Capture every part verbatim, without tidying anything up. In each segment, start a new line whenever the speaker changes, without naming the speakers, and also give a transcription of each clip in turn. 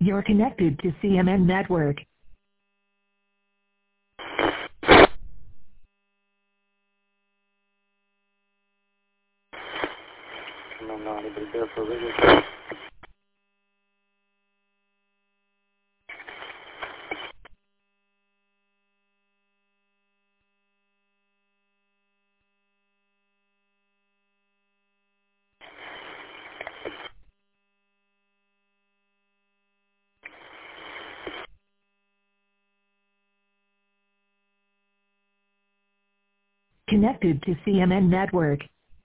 You're connected to C M N Network.
No, no, anybody there for radio?
Connected to C M N Network.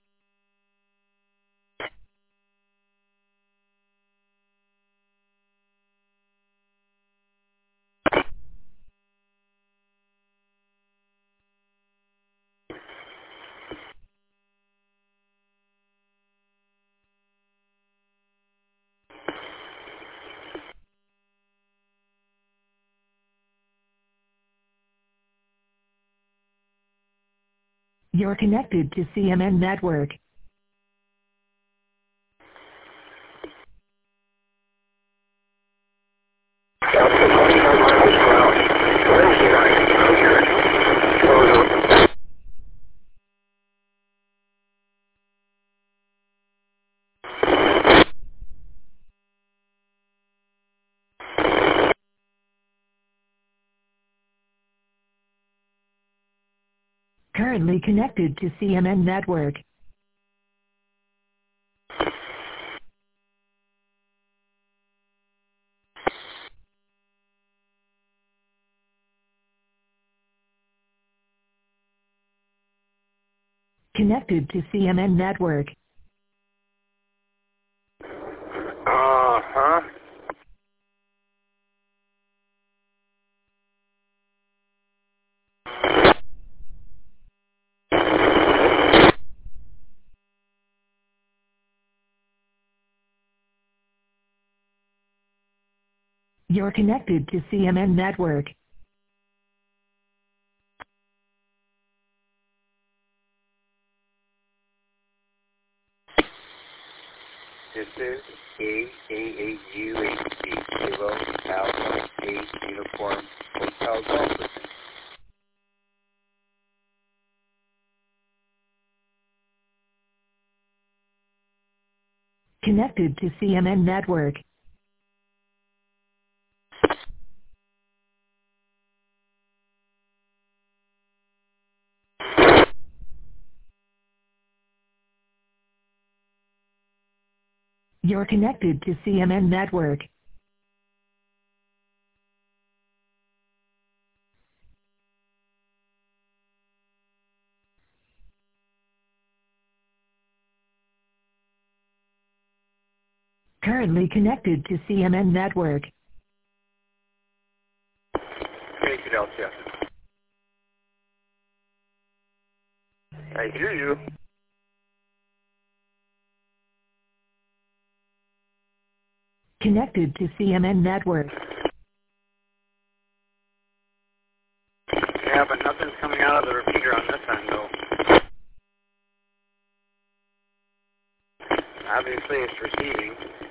You're connected to C M N Network. Currently connected to C M N Network. Connected to C M N Network.
Uh-huh.
You're connected to C M N Network.
This is A A A U H C, Kilo Alpha eight Uniform Hotel Golf.
Connected to C M N Network. You're connected to C M N Network. Currently connected to C M N Network.
Hey, Fidelcia. I hear you.
Connected to C M N Network.
Yeah, but nothing's coming out of the repeater on this end, though. Obviously, it's receiving.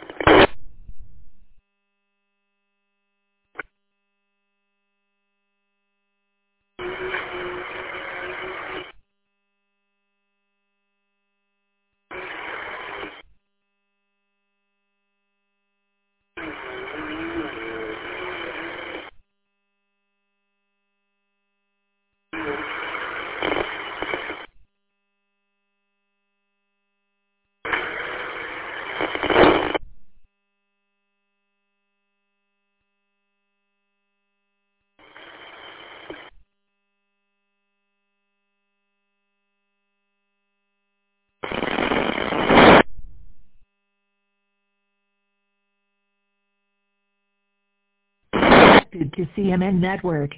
Connected to C M N Network.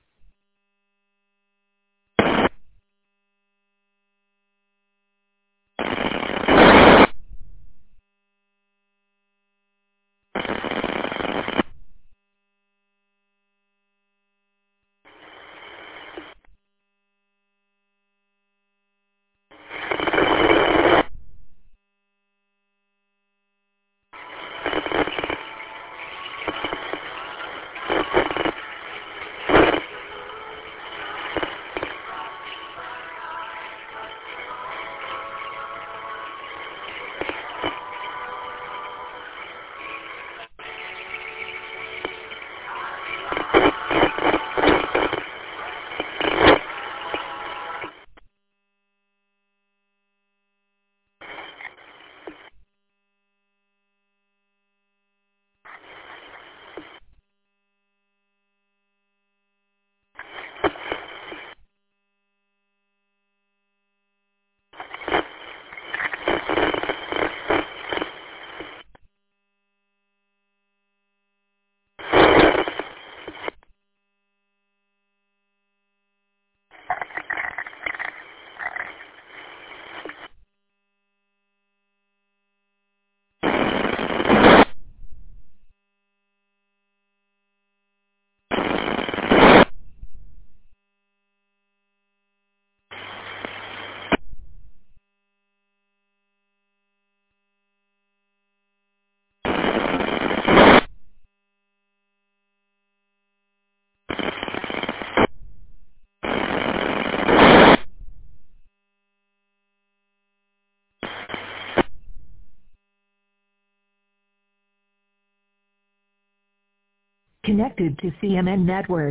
Connected to C M N network.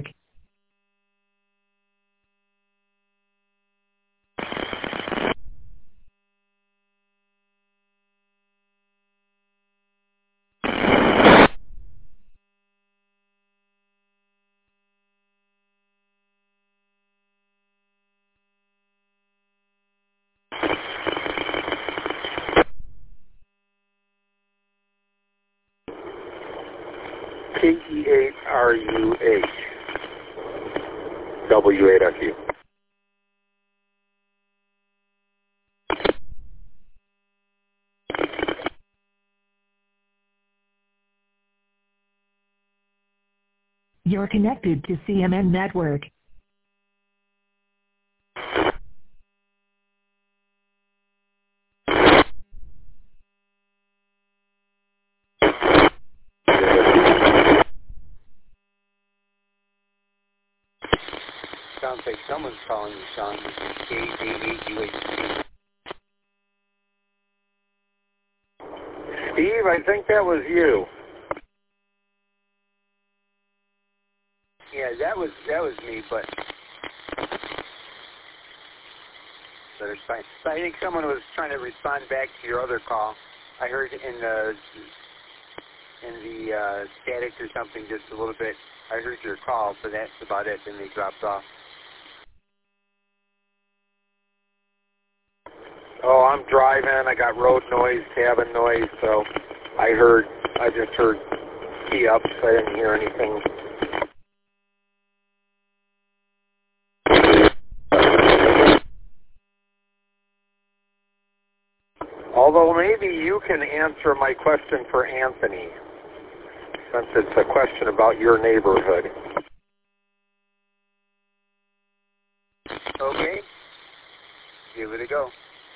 K E eight R U H W eight F U.
You're connected to C M N network.
Sounds like someone's calling you, Sean. This is K A eight U H C.
Steve, I think that was you.
Yeah, that was that was me, but but it's fine. But I think someone was trying to respond back to your other call. I heard in the in the uh, static or something just a little bit. I heard your call, but that's about it. Then they dropped off.
Oh, I'm driving. I got road noise, cabin noise, so I heard. I just heard key ups. I didn't hear anything. Although maybe you can answer my question for Anthony, since it's a question about your neighborhood.
Okay. Give it a go.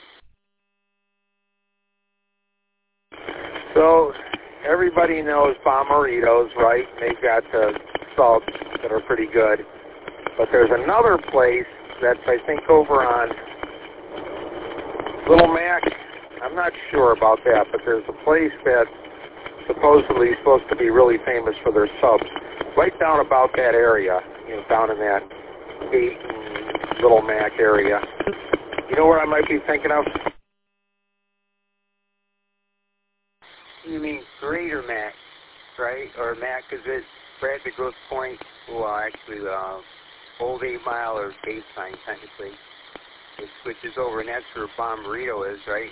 So everybody knows Bomberitos, right? They've got the subs that are pretty good. But there's another place that's, I think, over on Little Mac. I'm not sure about that, but there's a place that's supposedly supposed to be really famous for their subs. Right down about that area, you know, down in that eight and Little Mac area. You know where I might be thinking of?
You mean Greater Mac, right? Or Mac, because it's Bradley Grosse Point, well, actually, uh, Old Eight Mile or Baseline, technically. It switches over, and that's where Bomberito is, right?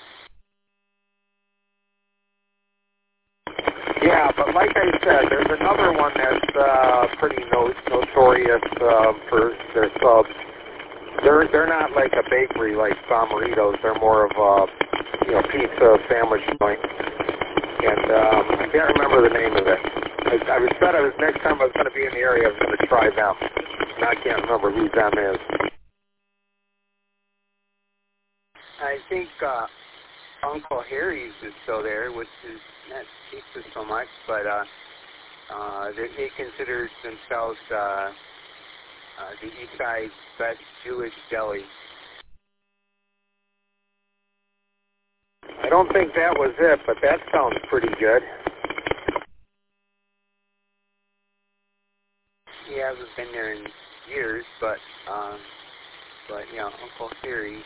Yeah, but like I said, there's another one that's uh, pretty no- notorious uh, for their subs. They're they're not like a bakery like Bomberitos. They're more of a you know pizza sandwich joint. And um, I can't remember the name of it. I, I was said I was next time I was going to be in the area, I was going to try them. And I can't remember who them is.
I think uh, Uncle Harry's is still there, which is not pizza so much, but uh, uh, they, they consider themselves uh, uh, the East Side's best Jewish deli.
I don't think that was it, but that sounds pretty good.
Yeah, I haven't been there in years, but um, but you know, Uncle Harry,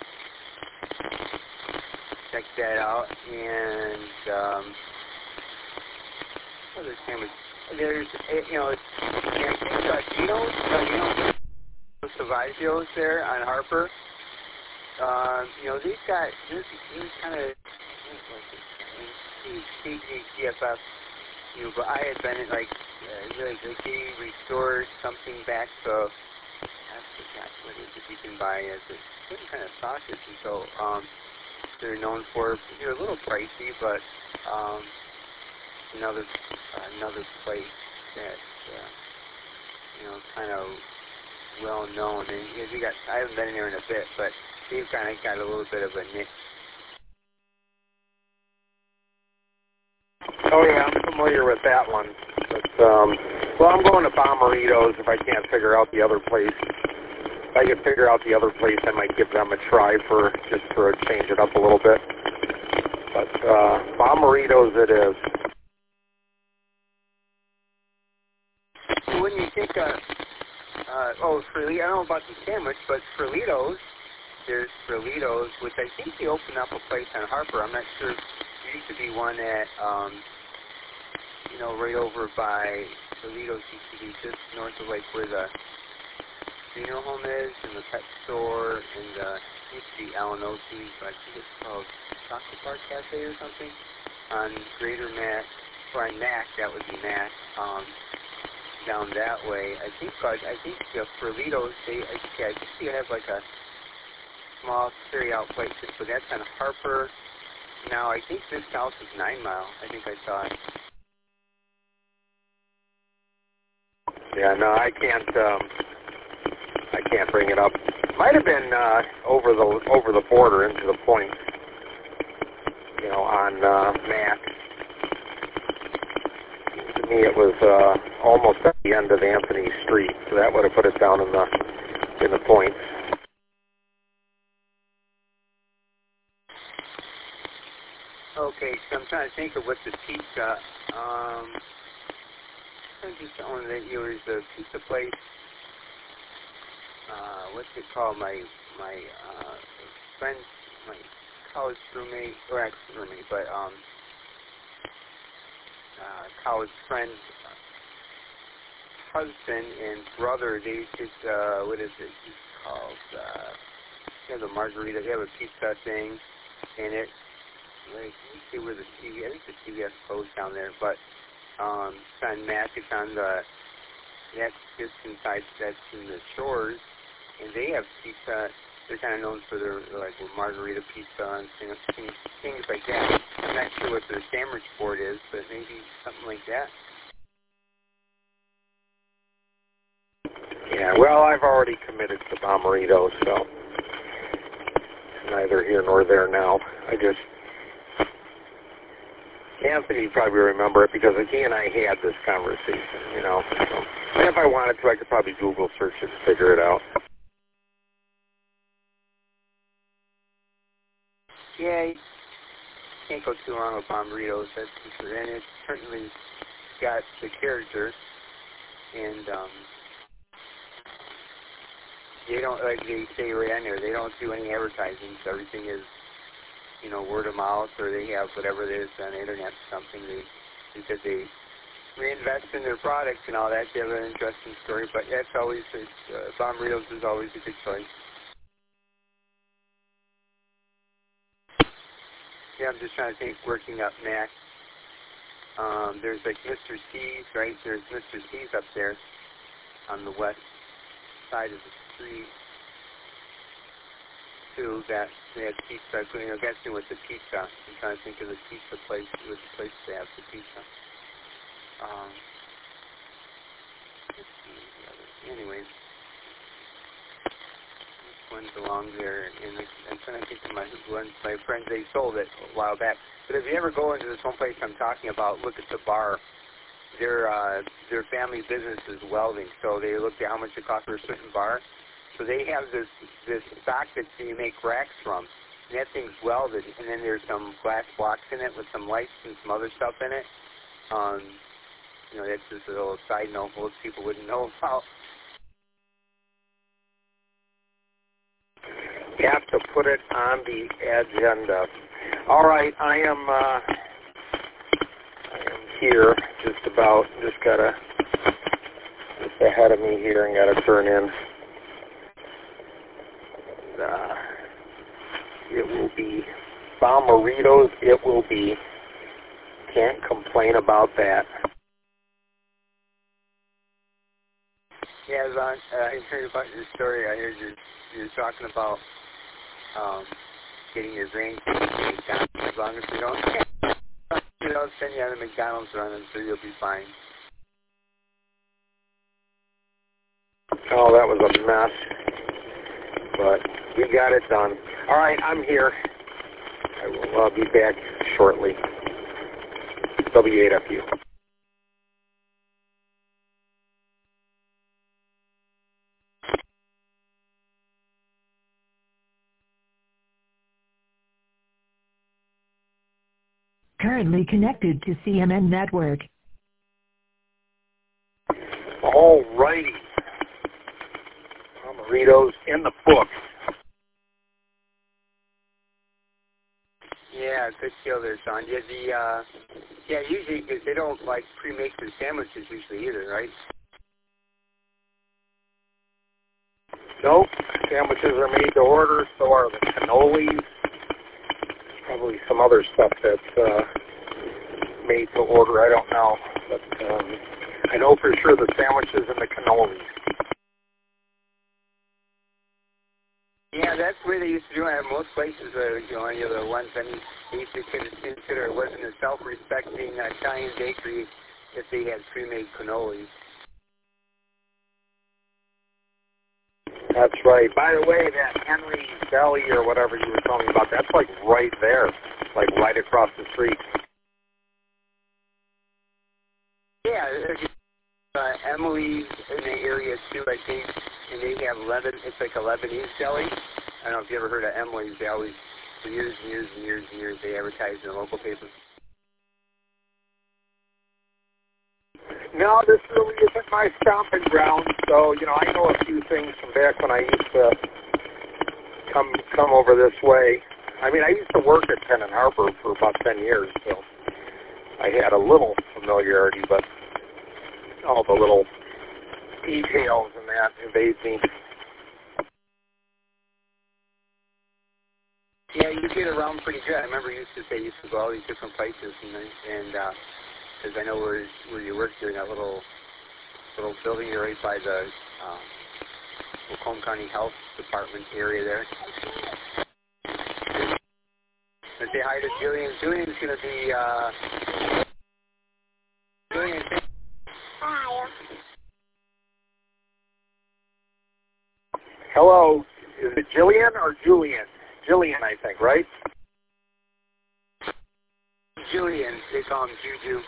check that out. And um, what other sandwich? There's you know, and uh, Gino's, uh, you know, Savazio's there on Harper. Uh, you know, they've got this kind of T G F F, you know, but I had been like uh, like they restored something back, so I forgot what it is that you can buy as a certain kind of sausage, and so um, they're known for. They're a little pricey, but um, another another place that uh, you know kind of well known, and you know, you got I haven't been in there in a bit, but they've kind of got a little bit of a niche.
Oh yeah, I'm familiar with that one. But um, well, I'm going to Bomberitos if I can't figure out the other place. If I can figure out the other place, I might give them a try for just to change it up a little bit. But uh, Bomberitos it is.
uh, uh, oh, Frito, I don't know about the sandwich, but Frilitos, there's Frilitos, which I think they opened up a place on Harper. I'm not sure. There used to be one at, um, you know, right over by Frilitos used to be just north of like where the funeral home is and the pet store and uh, used to be Alanosi's, but I think it's called Chocolate Bar Cafe or something on Greater Mac, or on Mac, that would be Mac, um, down that way. I think, but I think the Frilitos, they, I think, yeah, I think they have like a small carry-out place, but that's on Harper. Now, I think this house is Nine Mile. I think I saw it.
Yeah, no, I can't. Um, I can't bring it up. Might have been uh, over the over the border into the point. You know, on uh, Mac. To me, it was uh, almost at the end of Anthony Street, so that would have put it down in the in the point.
Okay, so I'm trying to think of what the pizza. Um, I think someone that you was the pizza place. Uh, what's it called? My my uh, friend, my college roommate, or actually roommate, but um, uh, college friend, husband and brother. They just uh, what is it called? Uh, they have a margarita. They have a pizza thing, and it. Like, you see where the T V, I think the T V S closed down there, but um, it's on Mac, it's on the, that's just inside, that's in the Shores, and they have pizza. They're kind of known for their, like, margarita pizza and things, things like that. I'm not sure what their sandwich board is, but maybe something like that.
Yeah, well, I've already committed to Bomarito, so it's neither here nor there now. I just, Anthony probably remember it because he and I had this conversation, you know. So, and if I wanted to, I could probably Google search it and figure it out.
Yeah, you can't go too wrong with Bomarito's, that's for sure. And it's certainly got the character, and um, they don't, like they say right on there, they don't do any advertising, so everything is, you know, word of mouth, or they have whatever it is on the internet, something they, because they reinvest in their products and all that. They have an interesting story, but that's always, uh, Bomarito's is always a good choice. Yeah, I'm just trying to think, working up Mac. Um, there's like Mister C's, right? There's Mister C's up there on the west side of the street. Too, that they had pizza. You know, guessing with the pizza. I'm trying to think of the pizza place. Which place they have the pizza? Um, let's see the other. Anyways, one's along there, and I'm trying to think of my one. My friends, they sold it a while back. But if you ever go into this one place I'm talking about, look at the bar. Their uh, their family business is welding, so they looked at how much it cost for a certain bar. So they have this this stock that you make racks from, and that thing's welded, and then there's some glass blocks in it with some lights and some other stuff in it. Um, you know, that's just a little side note most people wouldn't know about.
You have to put it on the agenda. All right, I am uh, I am here, just about. Just gotta just ahead of me here, and gotta turn in. Uh, it will be Bomarito's. It will be. Can't complain about that.
Yeah, Ron, uh, I heard about your story. I heard you you're talking about um, getting your grandkids to McDonald's. As long as we don't, you know, send you on a McDonald's run, I'm sure you'll be fine.
Oh, that was a mess, but we got it done. All right, I'm here. I will uh, be back shortly. W eight F U.
Currently connected to C M N Network.
All All righty. Bomberitos in the book.
Yeah, good deal there, Sean. Yeah, the uh, yeah, usually because they don't like pre-make the sandwiches usually either, right?
Nope. Sandwiches are made to order. So are the cannolis. Probably some other stuff that's uh, made to order. I don't know, but um, I know for sure the sandwiches and the cannolis.
Yeah, that's the way they used to do it at most places. Uh, you know, any of the ones I mean, they used to consider it wasn't a self-respecting uh, Italian bakery if they had pre-made cannolis.
That's right. By the way, that Henry's Deli or whatever you were telling me about, that's like right there, like right across the street.
Yeah, uh, Emily's in the area too, I think, and they have Lebanon. It's like a Lebanese deli. I don't know if you ever heard of Emily's. They always, for years and years and years and years, they advertise in the local papers.
No, this really isn't my stomping ground. So, you know, I know a few things from back when I used to come come over this way. I mean, I used to work at Penn and Harbor for about ten years, so I had a little familiarity, but all the little details and that evade me.
Yeah, you get around pretty good. I remember you used to say you used to go all these different places, and and uh, because I know where where you worked there in that little little building right by the um, Macomb County Health Department area there. Let's say hi to Julian. Julian's going to be uh, Julian.
Hi.
Hello, is it Jillian or Julian? Jillian, I think, right?
Julian, they call him Juju.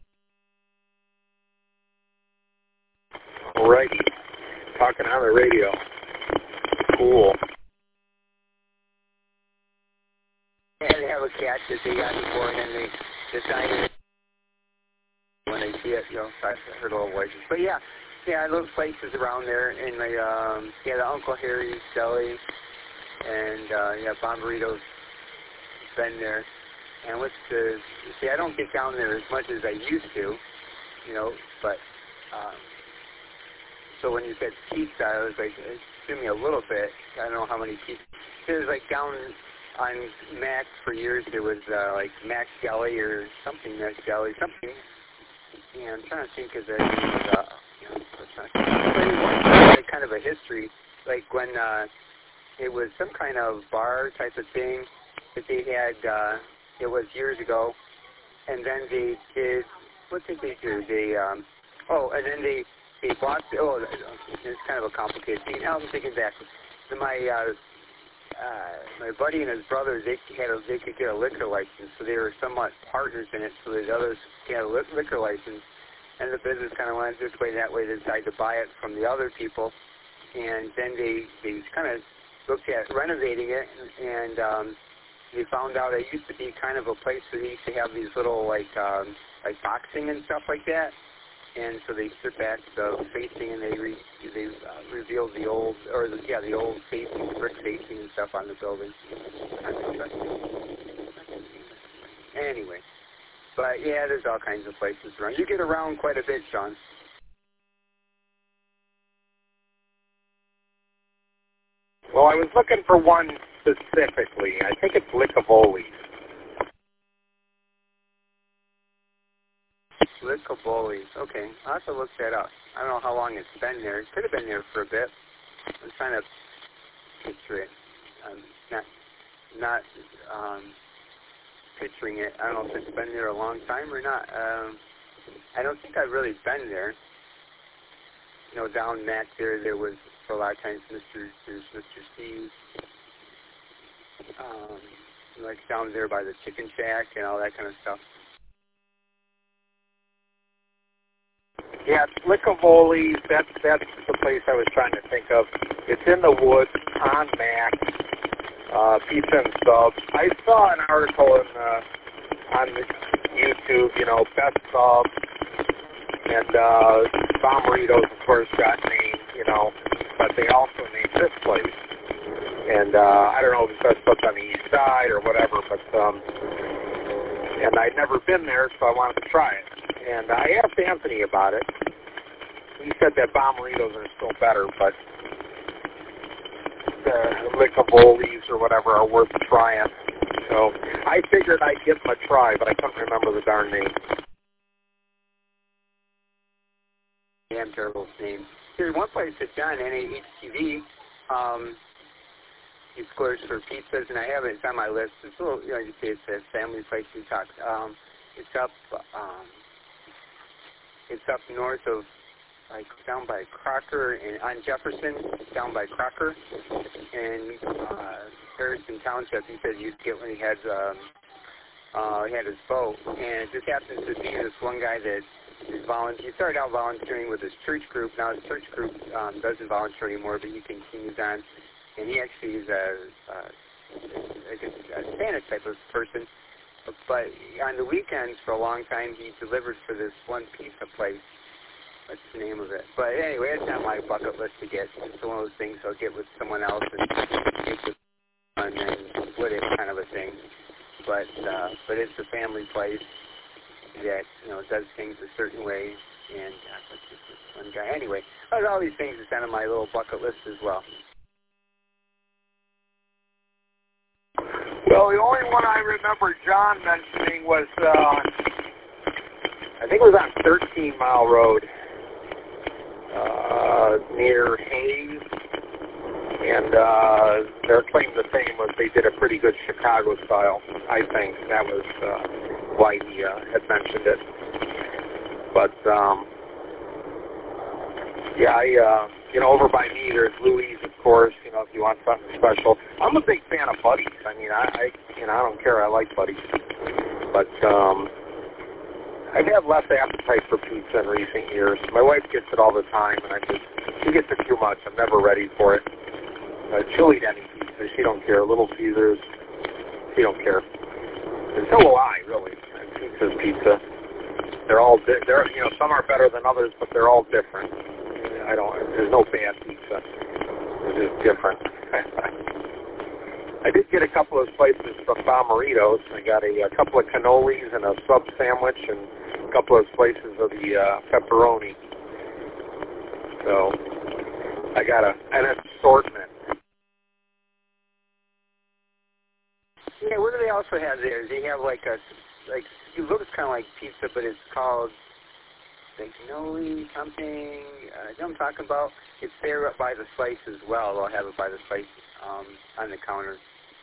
Alrighty. Talking on the radio. Cool.
Yeah, they have a cat that they got before, and then they decided when they see it, you know, I heard little voices. But yeah, yeah, little places around there, and the um, yeah, the Uncle Harry's Deli, and uh, yeah, Bomberitos. Been there, and what's the? See, I don't get down there as much as I used to, you know, but. Um, So when you said pizza, I was like, give me a little bit. I don't know how many pizza. It was like down on Mac for years. There was uh, like Mac Deli or something, Mac Deli, something. Yeah, I'm trying to think of it. Uh, you know, it's not, it's like kind of a history, like when uh, it was some kind of bar type of thing that they had. Uh, it was years ago, and then they did. What did they do? They um, oh, and then they. They bought, oh, it's kind of a complicated thing. Now I'm thinking back. So my uh, uh, my buddy and his brothers, they had a, they could get a liquor license, so they were somewhat partners in it. So the others had a liquor license, and the business kind of went this way, that way. They decided to buy it from the other people, and then they they kind of looked at renovating it, and, and um, they found out it used to be kind of a place where they used to have these little like um, like boxing and stuff like that. And so they stripped back the facing, and they re, they uh, revealed the old, or the, yeah, the old facing, the brick facing and stuff on the building. Anyway, but yeah, there's all kinds of places around. You get around quite a bit, Sean.
Well, I was looking for one specifically. I think it's Licavoli's.
Licavoli's. Okay, I'll have to look that up. I don't know how long it's been there. It could have been there for a bit. I'm trying to picture it. I'm not, not um, picturing it. I don't know if it's been there a long time or not. Um, I don't think I've really been there. You know, down Mac there, there was for a lot of times Mister There's Mister C's. Um, like down there by the Chicken Shack and all that kind of stuff.
Yeah, Licavoli's, that's, that's the place I was trying to think of. It's in the woods, on Mac, uh, pizza and subs. I saw an article in, uh, on the YouTube, you know, best subs, and uh, Bomberitos, of course, got named, you know, but they also named this place. And uh, I don't know if it's up on the east side or whatever, but um, and I'd never been there, so I wanted to try it. And I asked Anthony about it. He said that Bomberitos are still better, but the Licavolis or whatever are worth trying. So I figured I'd give them a try, but I couldn't remember the darn name.
Damn terrible name. There's one place that John, N A H T V, um, he scores for pizzas, and I have it. It's on my list. It's a little, you know, you say it's a family place we talk. Um, it's up, um, it's up north of, like, down by Crocker, and on Jefferson, down by Crocker, and uh, Harrison Township. He said he used to get when he had, um, uh, he had his boat, and it just happens to be this one guy that is volunteer. He started out volunteering with his church group. Now his church group um, doesn't volunteer anymore, but he continues on. And he actually is a, a, a, a Spanish type of person. But on the weekends, for a long time, he delivered for this one pizza place. What's the name of it? But anyway, it's on my bucket list to get. It's one of those things I'll get with someone else and get with and then split it, kind of a thing. But uh, but it's a family place that, you know, does things a certain way. And uh, what's this one guy? Anyway, all these things is on my little bucket list as well.
Well, the only one I remember John mentioning was, uh, I think it was on thirteen Mile Road, uh, near Hayes, and uh, their claim to fame was they did a pretty good Chicago style, I think. That was uh, why he uh, had mentioned it. But, um, yeah, I, uh, you know, over by me, there's Louis, of course, you know, if you want something special. I'm a big fan of Buddies. I mean, I, I you know, I don't care. I like Buddies. But um, I've had less appetite for pizza in recent years. My wife gets it all the time, and I just, she gets it too much. I'm never ready for it. Uh, she'll eat any pizza. She don't care. Little Caesars, she don't care. And so will I, really. Pizza's pizza. They're all, di- they're, you know, some are better than others, but they're all different. I don't, there's no bad pizza. It's just different. I did get a couple of places from Bomberitos. I got a, a couple of cannolis and a sub sandwich and a couple of slices of the uh, pepperoni. So I got a, an assortment.
Yeah, what do they also have there? They have like a, like, it looks kind of like pizza, but it's called the cannoli something. Uh, you know what I'm talking about? It's there up by the slice as well. They'll have it by the slice um, on the counter.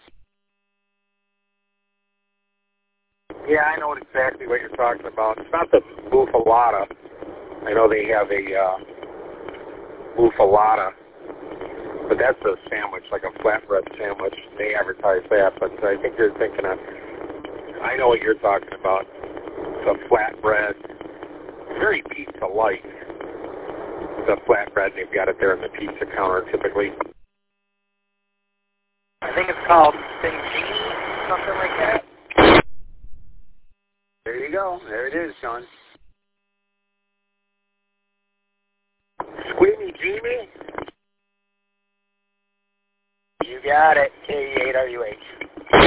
Yeah, I know exactly what you're talking about. It's not the Bufalata. I know they have a uh, Bufalata, but that's a sandwich, like a flatbread sandwich. They advertise that, but I think you're thinking of, I know what you're talking about. It's a flatbread, very pizza-like. It's a flatbread, and they've got it there on the pizza counter typically.
I think it's called Singini, something like that.
There you go. There it is, Sean.
Squeamy Jeemy?
You got it. K E eight R U H.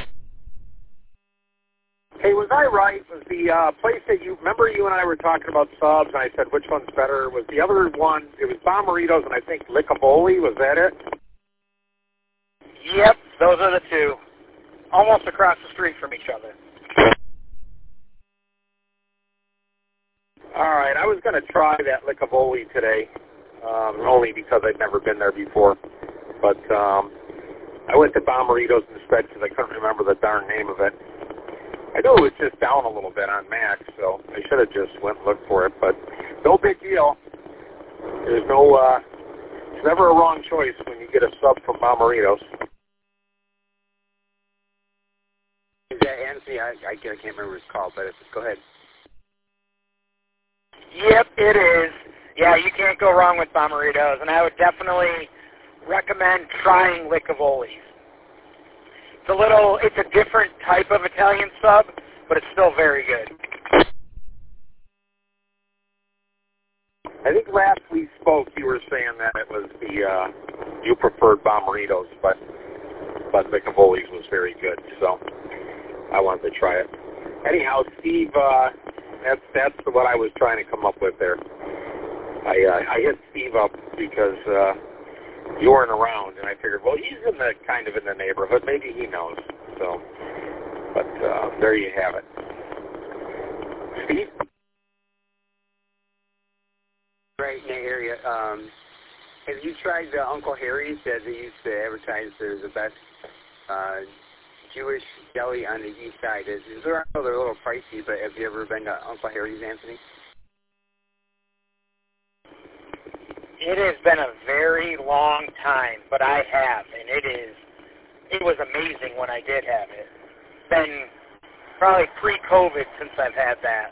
Hey, was I right? Was the uh, place that you, remember you and I were talking about subs, and I said which one's better? Was the other one, it was Bomberitos and I think Licavoli, was that it?
Yep, those are the two. Almost across the street from each other.
All right, I was going to try that Licavoli today, um, only because I'd never been there before. But um, I went to Bomberitos instead because I couldn't remember the darn name of it. I know it was just down a little bit on Max, so I should have just went and looked for it. But no big deal. There's no, uh, it's never a wrong choice when you get a sub from Bomberitos.
Is that Anthony? I, I can't remember his call, but it's, go ahead.
Yep, it is. Yeah, you can't go wrong with Bomberitos, and I would definitely recommend trying Licavoli's. It's a little, it's a different type of Italian sub, but it's still very good.
I think last we spoke, you were saying that it was the uh, you preferred Bomberitos, but but the Licavoli's was very good, so I wanted to try it. Anyhow, Steve, uh, that's that's what I was trying to come up with there. I uh, I hit Steve up because uh, you weren't around, and I figured, well, he's in the kind of in the neighborhood, maybe he knows. So, but uh, there you have it, Steve.
Right in the area. Um, have you tried the Uncle Harry's that they used to advertise they're the best uh, Jewish deli on the east side? Is, is there, I know they're a little pricey, but have you ever been to Uncle Harry's, Anthony?
It has been a very long time, but I have, and it is, it was amazing when I did have it. It's been probably pre-COVID since I've had that.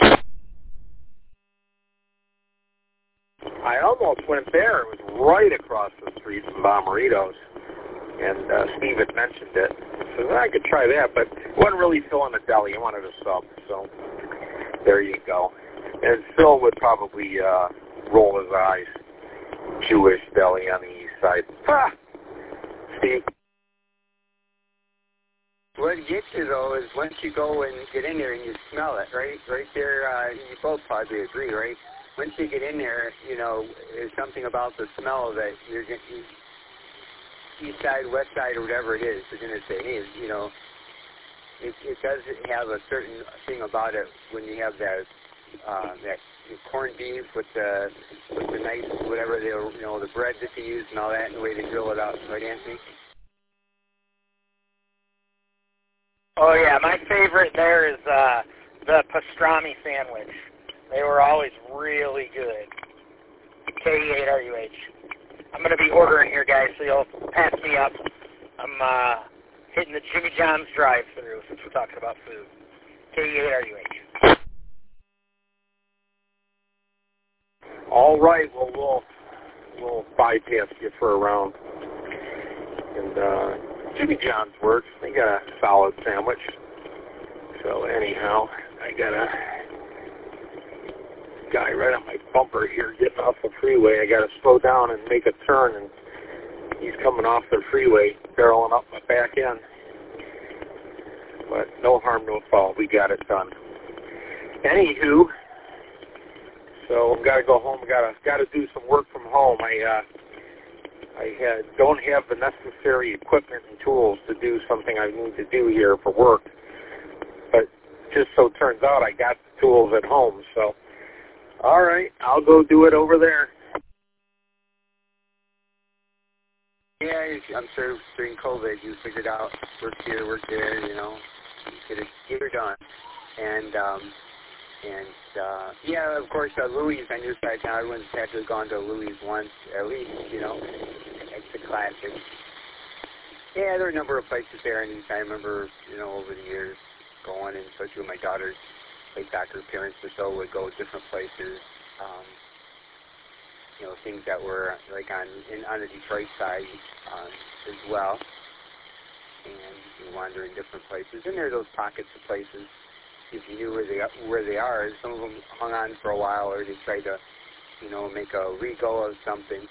I almost went there. It was right across the street from Bomberitos, and uh, Steve had mentioned it. So I could try that, but it wasn't really filling the deli. I wanted a sub, so there you go. And Phil would probably uh, roll his eyes. Jewish deli on the east side. Ha! Steve.
What gets you, though, is once you go and get in there and you smell it, right? Right there, uh, you both probably agree, right? Once you get in there, you know, there's something about the smell that you're going to, east side, west side, or whatever it is, you're going to say, hey, you know, it, it does have a certain thing about it when you have that, uh, that corned beef with the, with the nice, whatever, they, you know, the bread that they use and all that, and the way they grill it out, right, Anthony?
Oh, yeah, my favorite there is uh, the pastrami sandwich. They were always really good. K E eight R U H. I'm going to be ordering here, guys, so you'll pass me up. I'm uh, hitting the Jimmy John's drive-thru since we're talking about food. K E eight R U H.
All right, well, we'll, we'll bypass you for a round. And uh, Jimmy John's works. They got a solid sandwich. So anyhow, I got a guy right on my bumper here getting off the freeway. I got to slow down and make a turn, and he's coming off the freeway, barreling up my back end. But no harm, no foul. We got it done. Anywho, so I've got to go home. Got to got to do some work from home. I uh, I had, don't have the necessary equipment and tools to do something I need to do here for work. But just so it turns out, I got the tools at home. So, all right, I'll go do it over there.
Yeah, I'm sure during COVID you figured out work here, work there, you know, get it, get it done. And, um, and uh, yeah, of course, uh, Louis on your side now, everyone's had to have gone to Louis once at least, you know. It's a classic. Yeah, there are a number of places there, and I remember, you know, over the years going, and especially with my daughters, like doctor parents or so, would go different places. Um, you know, things that were like on in, on the Detroit side um, as well, and you wander in different places. And there are those pockets of places. If you knew where they where they are, some of them hung on for a while, or they tried to, you know, make a re-go of something.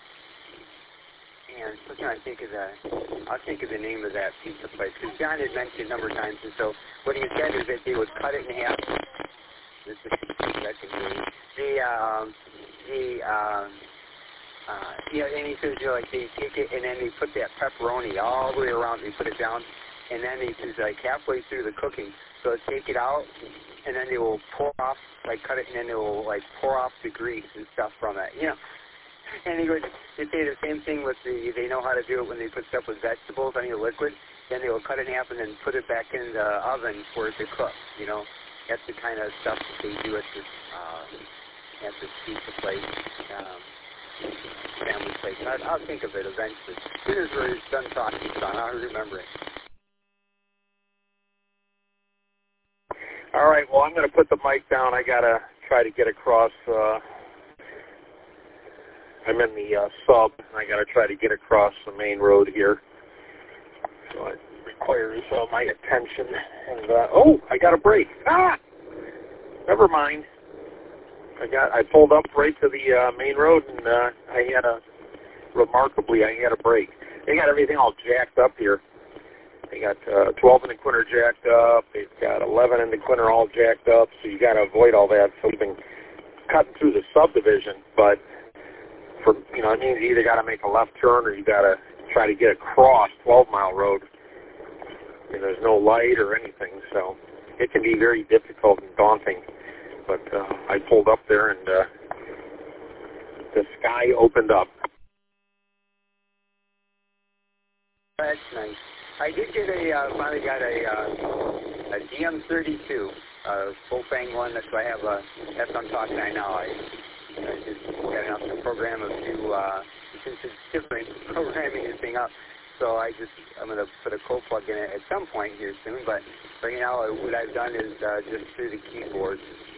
And so I'm trying to think of that. I'll think of the name of that pizza place, because John had mentioned a number of times. And so what he said is that they would cut it in half. This is that's amazing. The um, the um, uh, you know, and he says, you know, like they take it and then they put that pepperoni all the way around. They put it down, and then he says like halfway through the cooking, so they take it out, and then they will pour off, like cut it, and then they will like pour off the grease and stuff from it. You know. And he goes, they say the same thing with the, they know how to do it when they put stuff with vegetables, any liquid, then they will cut it in half and then put it back in the oven for it to cook, you know. That's the kind of stuff that they do at this, uh, at this pizza place, um, family place. I, I'll think of it eventually. As soon as we're done talking, Son, I'll remember it.
All right, well, I'm going to put the mic down. I got to try to get across, uh, I'm in the uh, sub, and I got to try to get across the main road here. So it requires uh, my attention. And uh, oh, I got a break. Ah, never mind. I got I pulled up right to the uh, main road, and uh, I had a remarkably I had a break. They got everything all jacked up here. They got uh, twelve in the Quinter jacked up. They've got eleven in the Quinter all jacked up. So you got to avoid all that. So we've been cutting through the subdivision, but for you know, it means you either got to make a left turn or you got to try to get across twelve mile road. And there's no light or anything, so it can be very difficult and daunting. But uh, I pulled up there, and uh, the sky opened up.
That's nice. I did get a, uh, finally got a, uh, a D M thirty-two, a full-fang one. That's why I have a, that's what I'm talking about now. I, I just got enough to program a few, uh, since it's different programming this thing up. So I just, I'm going to put a cold plug in it at some point here soon. But right now, what I've done is uh, just through the keyboard.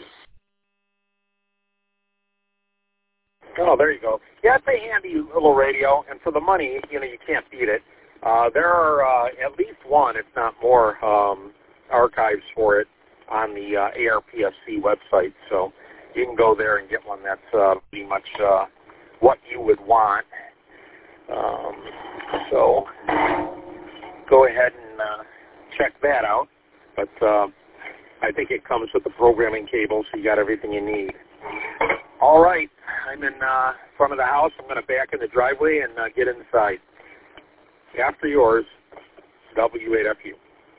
Oh, there you go. Yeah, it's a handy little radio, and for the money, you know, you can't beat it. Uh, there are uh, at least one, if not more, um, archives for it on the uh, A R P S C website. So you can go there and get one that's uh, pretty much uh, what you would want. Um, so go ahead and uh, check that out. But uh, I think it comes with the programming cable, so you got everything you need. All right, I'm in uh, front of the house. I'm going to back in the driveway and uh, get inside. After yours, W eight F U.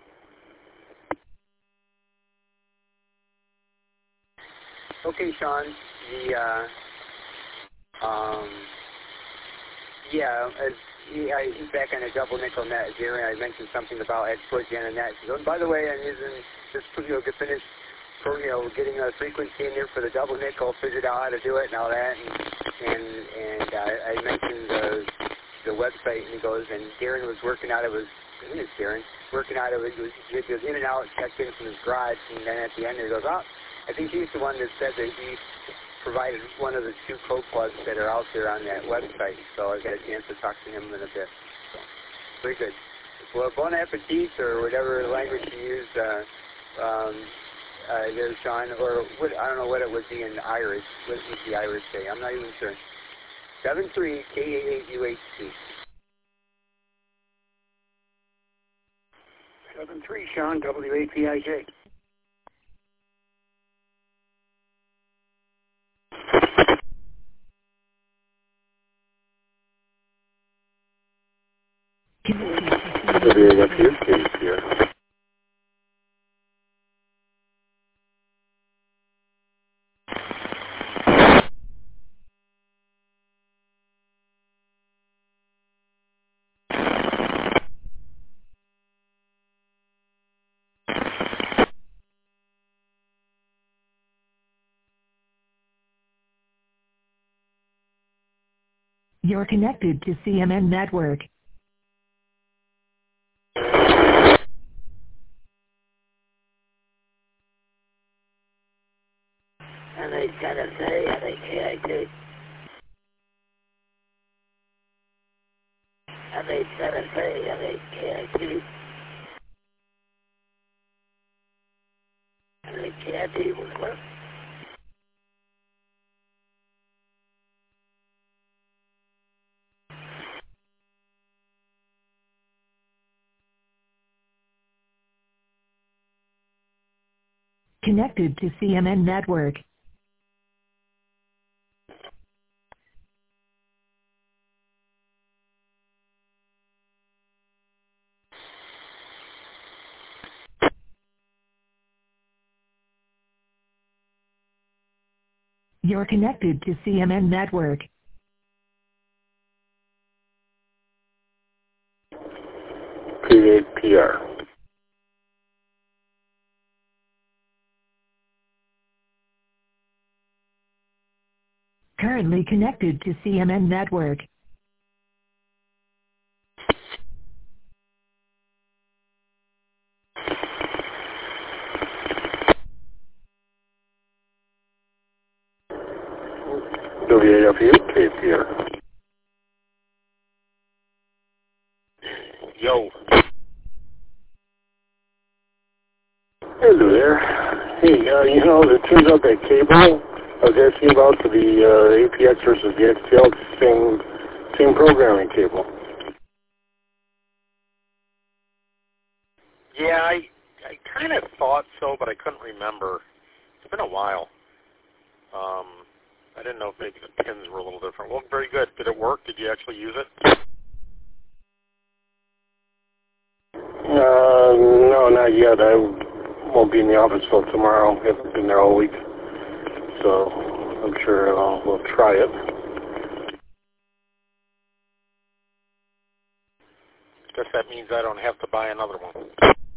Okay, Sean. The uh, um, yeah, as yeah, he's back on a double nickel net here, and I mentioned something about export gen and net. So, by the way, I'm using just you know to finish. For, you know, getting a frequency in there for the double nickel, figured out how to do it and all that, and and, and uh, I mentioned the the website, and he goes, and Darren was working out. It was I think it's Darren working out. It was, it was he was in and out, checked in from his garage, and then at the end he goes, oh, I think he's the one that said that he provided one of the two code plugs that are out there on that website. So I got a chance to talk to him in a bit. So very good. Well, bon appetit, or whatever language you use. Uh, um, Uh, there, Sean, or what, I don't know what it would be in Irish. What would the Irish say? I'm not even sure. seven three K A eight U H C.
seven three, Sean, W A P I J.
W A F U, Case here.
You're connected to C M N Network.
And they kind of say, and they can't do. And they kind of say, and they can't do. And they can't even work.
Connected to C M N Network. You're connected to C M N Network.
P eight P R.
Currently connected to C M N Network.
W A F U, Cape here. Yo. Hello there. Hey, uh, you know, it turns out that cable,
I was asking about for the uh, A P X versus the X T L, it's the same, same programming cable.
Yeah, I I kind of thought so, but I couldn't remember. It's been a while. Um, I didn't know if maybe the pins were a little different. Well, very good. Did it work? Did you actually use it?
Uh, no, not yet. I won't be in the office till tomorrow. I haven't been there all week. So I'm sure I'll, we'll try it.
Guess that means I don't have to buy another one.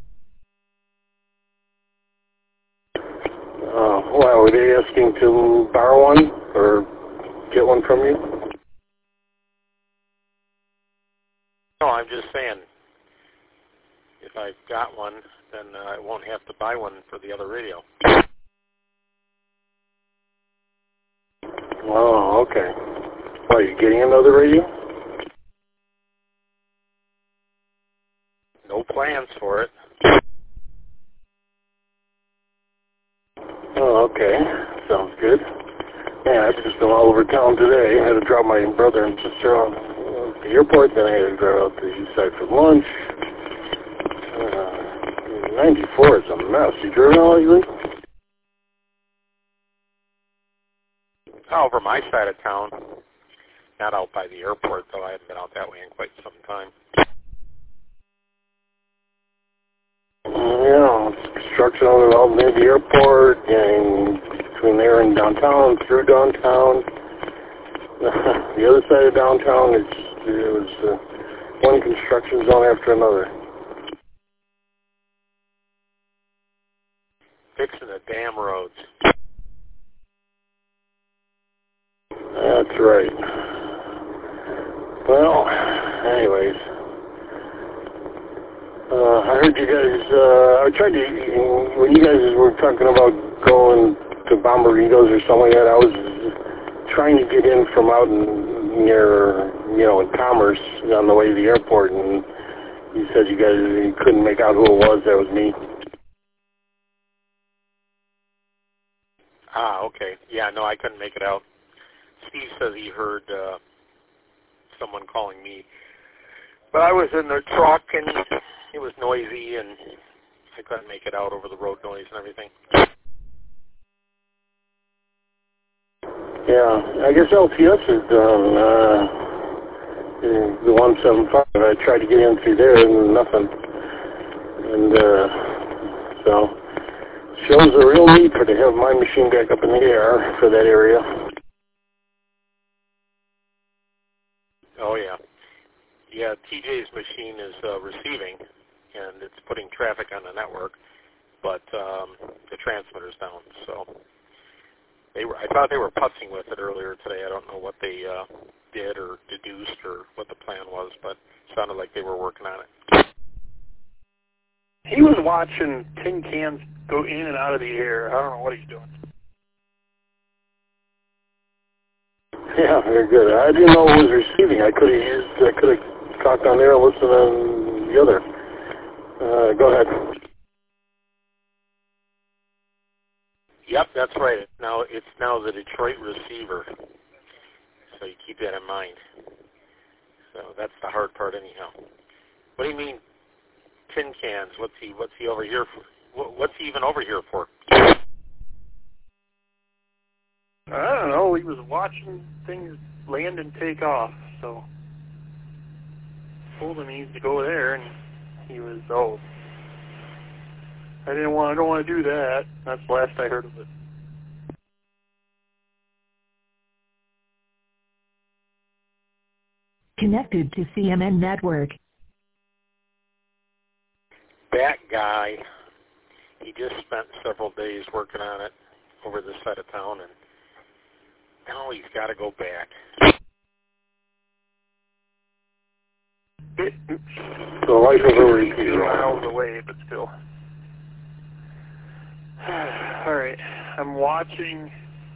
Uh, well, were they asking to borrow one or get one from you?
No, I'm just saying, if I've got one, then uh, I won't have to buy one for the other radio.
Oh, okay. Well, are you getting another radio?
No plans for it.
Oh, okay. Sounds good. Yeah, I've just been all over town today. I had to drop my brother and sister off at the airport, then I had to drive out to the east side for lunch. Uh, ninety-four is a mess. You driven all lately?
Over my side of town. Not out by the airport, though. I haven't been out that way in quite some time.
Yeah, it's construction all near the airport, and between there and downtown, through downtown. The other side of downtown, it's, it was uh, one construction zone after another.
Fixing the damn roads.
That's right. Well, anyways. Uh, I heard you guys, uh, I tried to, when you guys were talking about going to Bomberitos or something like that, I was trying to get in from out in, near, you know, in Commerce on the way to the airport, and you said you guys you couldn't make out who it was. That was me.
Ah, okay. Yeah, no, I couldn't make it out. Steve says he heard uh, someone calling me. But I was in the truck, and it was noisy, and I couldn't make it out over the road noise and everything.
Yeah, I guess L T S is done. Uh, the one seventy-five, I tried to get in through there, and nothing. And uh, so, shows a real need for to have my machine back up in the air for that area.
Oh, yeah. Yeah, T J's machine is uh, receiving, and it's putting traffic on the network, but um, the transmitter's down. So they were. I thought they were putzing with it earlier today. I don't know what they uh, did or deduced or what the plan was, but it sounded like they were working on it.
He was watching tin cans go in and out of the air. I don't know what he's doing.
Yeah, very good. I didn't know it was receiving. I could have used, I could have talked on there and listened on the other. Uh, go ahead.
Yep, that's right. Now it's now the Detroit receiver, so you keep that in mind. So that's the hard part, anyhow. What do you mean, tin cans? What's he? What's he over here for? What's he even over here for?
I don't know. He was watching things land and take off, so told him he needs to go there, and he was, oh, I didn't want. I don't want to do that. That's the last I heard of it.
Connected to C M N Network.
That guy, he just spent several days working on it over this side of town, and now he's got to go back.
It,
The life of a repeater.
miles away, but still. All right, I'm watching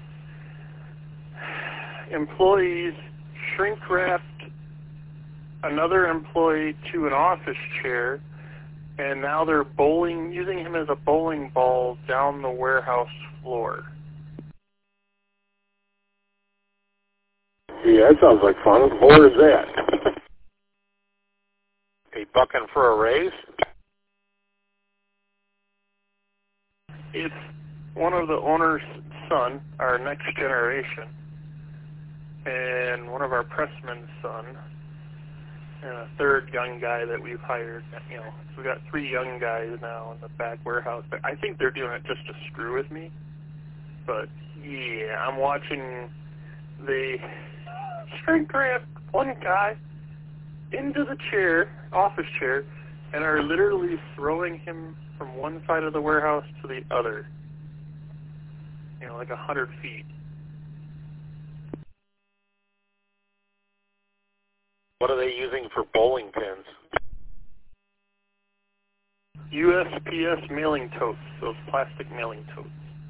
employees shrink wrapped another employee to an office chair, and now they're bowling, using him as a bowling ball down the warehouse floor.
Yeah, that sounds like fun. Where is that?
Are you bucking for a raise?
It's one of the owner's son, our next generation, and one of our pressmen's son, and a third young guy that we've hired. You know, so we got three young guys now in the back warehouse. I think they're doing it just to screw with me. But yeah, I'm watching the shrink wrap one guy into the chair, office chair, and are literally throwing him from one side of the warehouse to the other. You know, like a hundred feet.
What are they using for bowling pins?
U S P S mailing totes, those plastic mailing totes.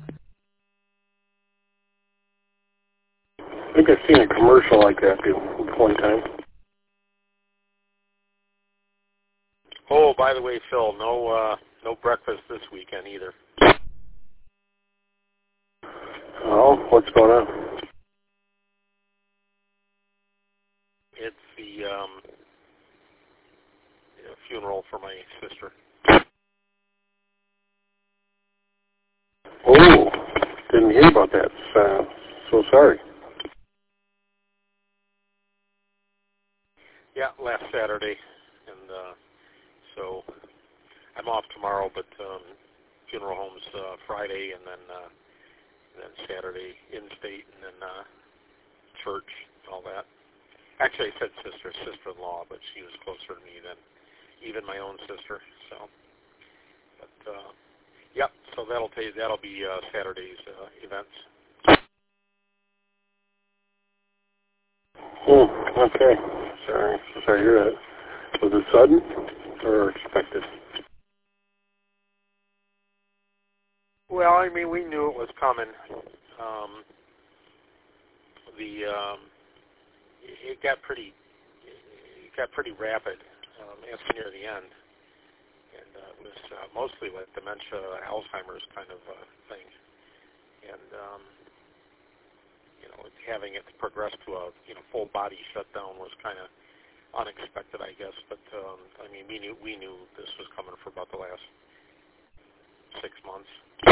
I think I've seen a commercial like that one time.
Oh, by the way, Phil, no uh, no breakfast this weekend either.
Oh, what's going on?
It's the um, yeah, funeral for my sister.
Oh, didn't hear about that. Uh, so sorry.
Yeah, last Saturday, and uh, so I'm off tomorrow, but um, funeral home's uh, Friday, and then uh, then Saturday in-state, and then uh, church, all that. Actually, I said sister, sister-in-law, but she was closer to me than even my own sister. So, but uh, yep. So that'll tell you, that'll be uh, Saturday's uh, events.
Hmm, okay. Sorry. Sorry to hear that. Was it sudden or expected?
Well, I mean, we knew it was coming. Um, the um, it got pretty it got pretty rapid um, as near the end, and uh, it was uh, mostly like dementia, Alzheimer's kind of uh, thing, and um, you know, having it progress to a you know full body shutdown was kind of unexpected, I guess. But um, I mean, we knew we knew this was coming for about the last six months.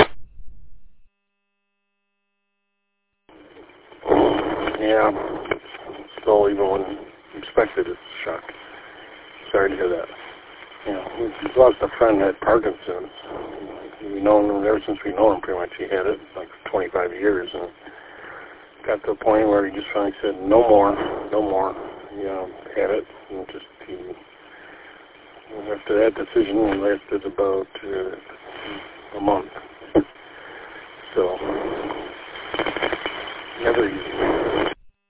Yeah. So even when expected, it's a shock. Sorry to hear that. You know, we've lost a friend that had Parkinson's. We've known him ever since we know him. Pretty much, he had it like for twenty-five years, and got to a point where he just finally said, "No more, no more." You know, had it, and just he. After that decision, it lasted about uh, a month. So, never easy.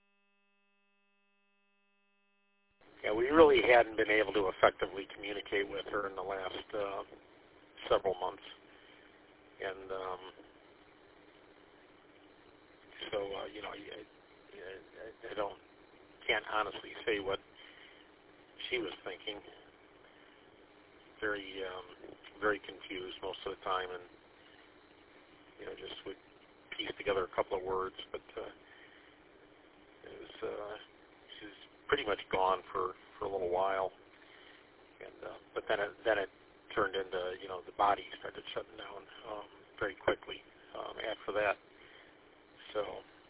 Yeah, we really hadn't been able to effectively communicate with her in the last uh, several months, and um, so uh, you know, I, I, I don't can't honestly say what she was thinking. Very, um, very confused most of the time, and you know, just would piece together a couple of words, but uh, it was. Uh, she's pretty much gone for, for a little while, and uh, but then it, then it turned into, you know, the body started shutting down um, very quickly um, after that. So,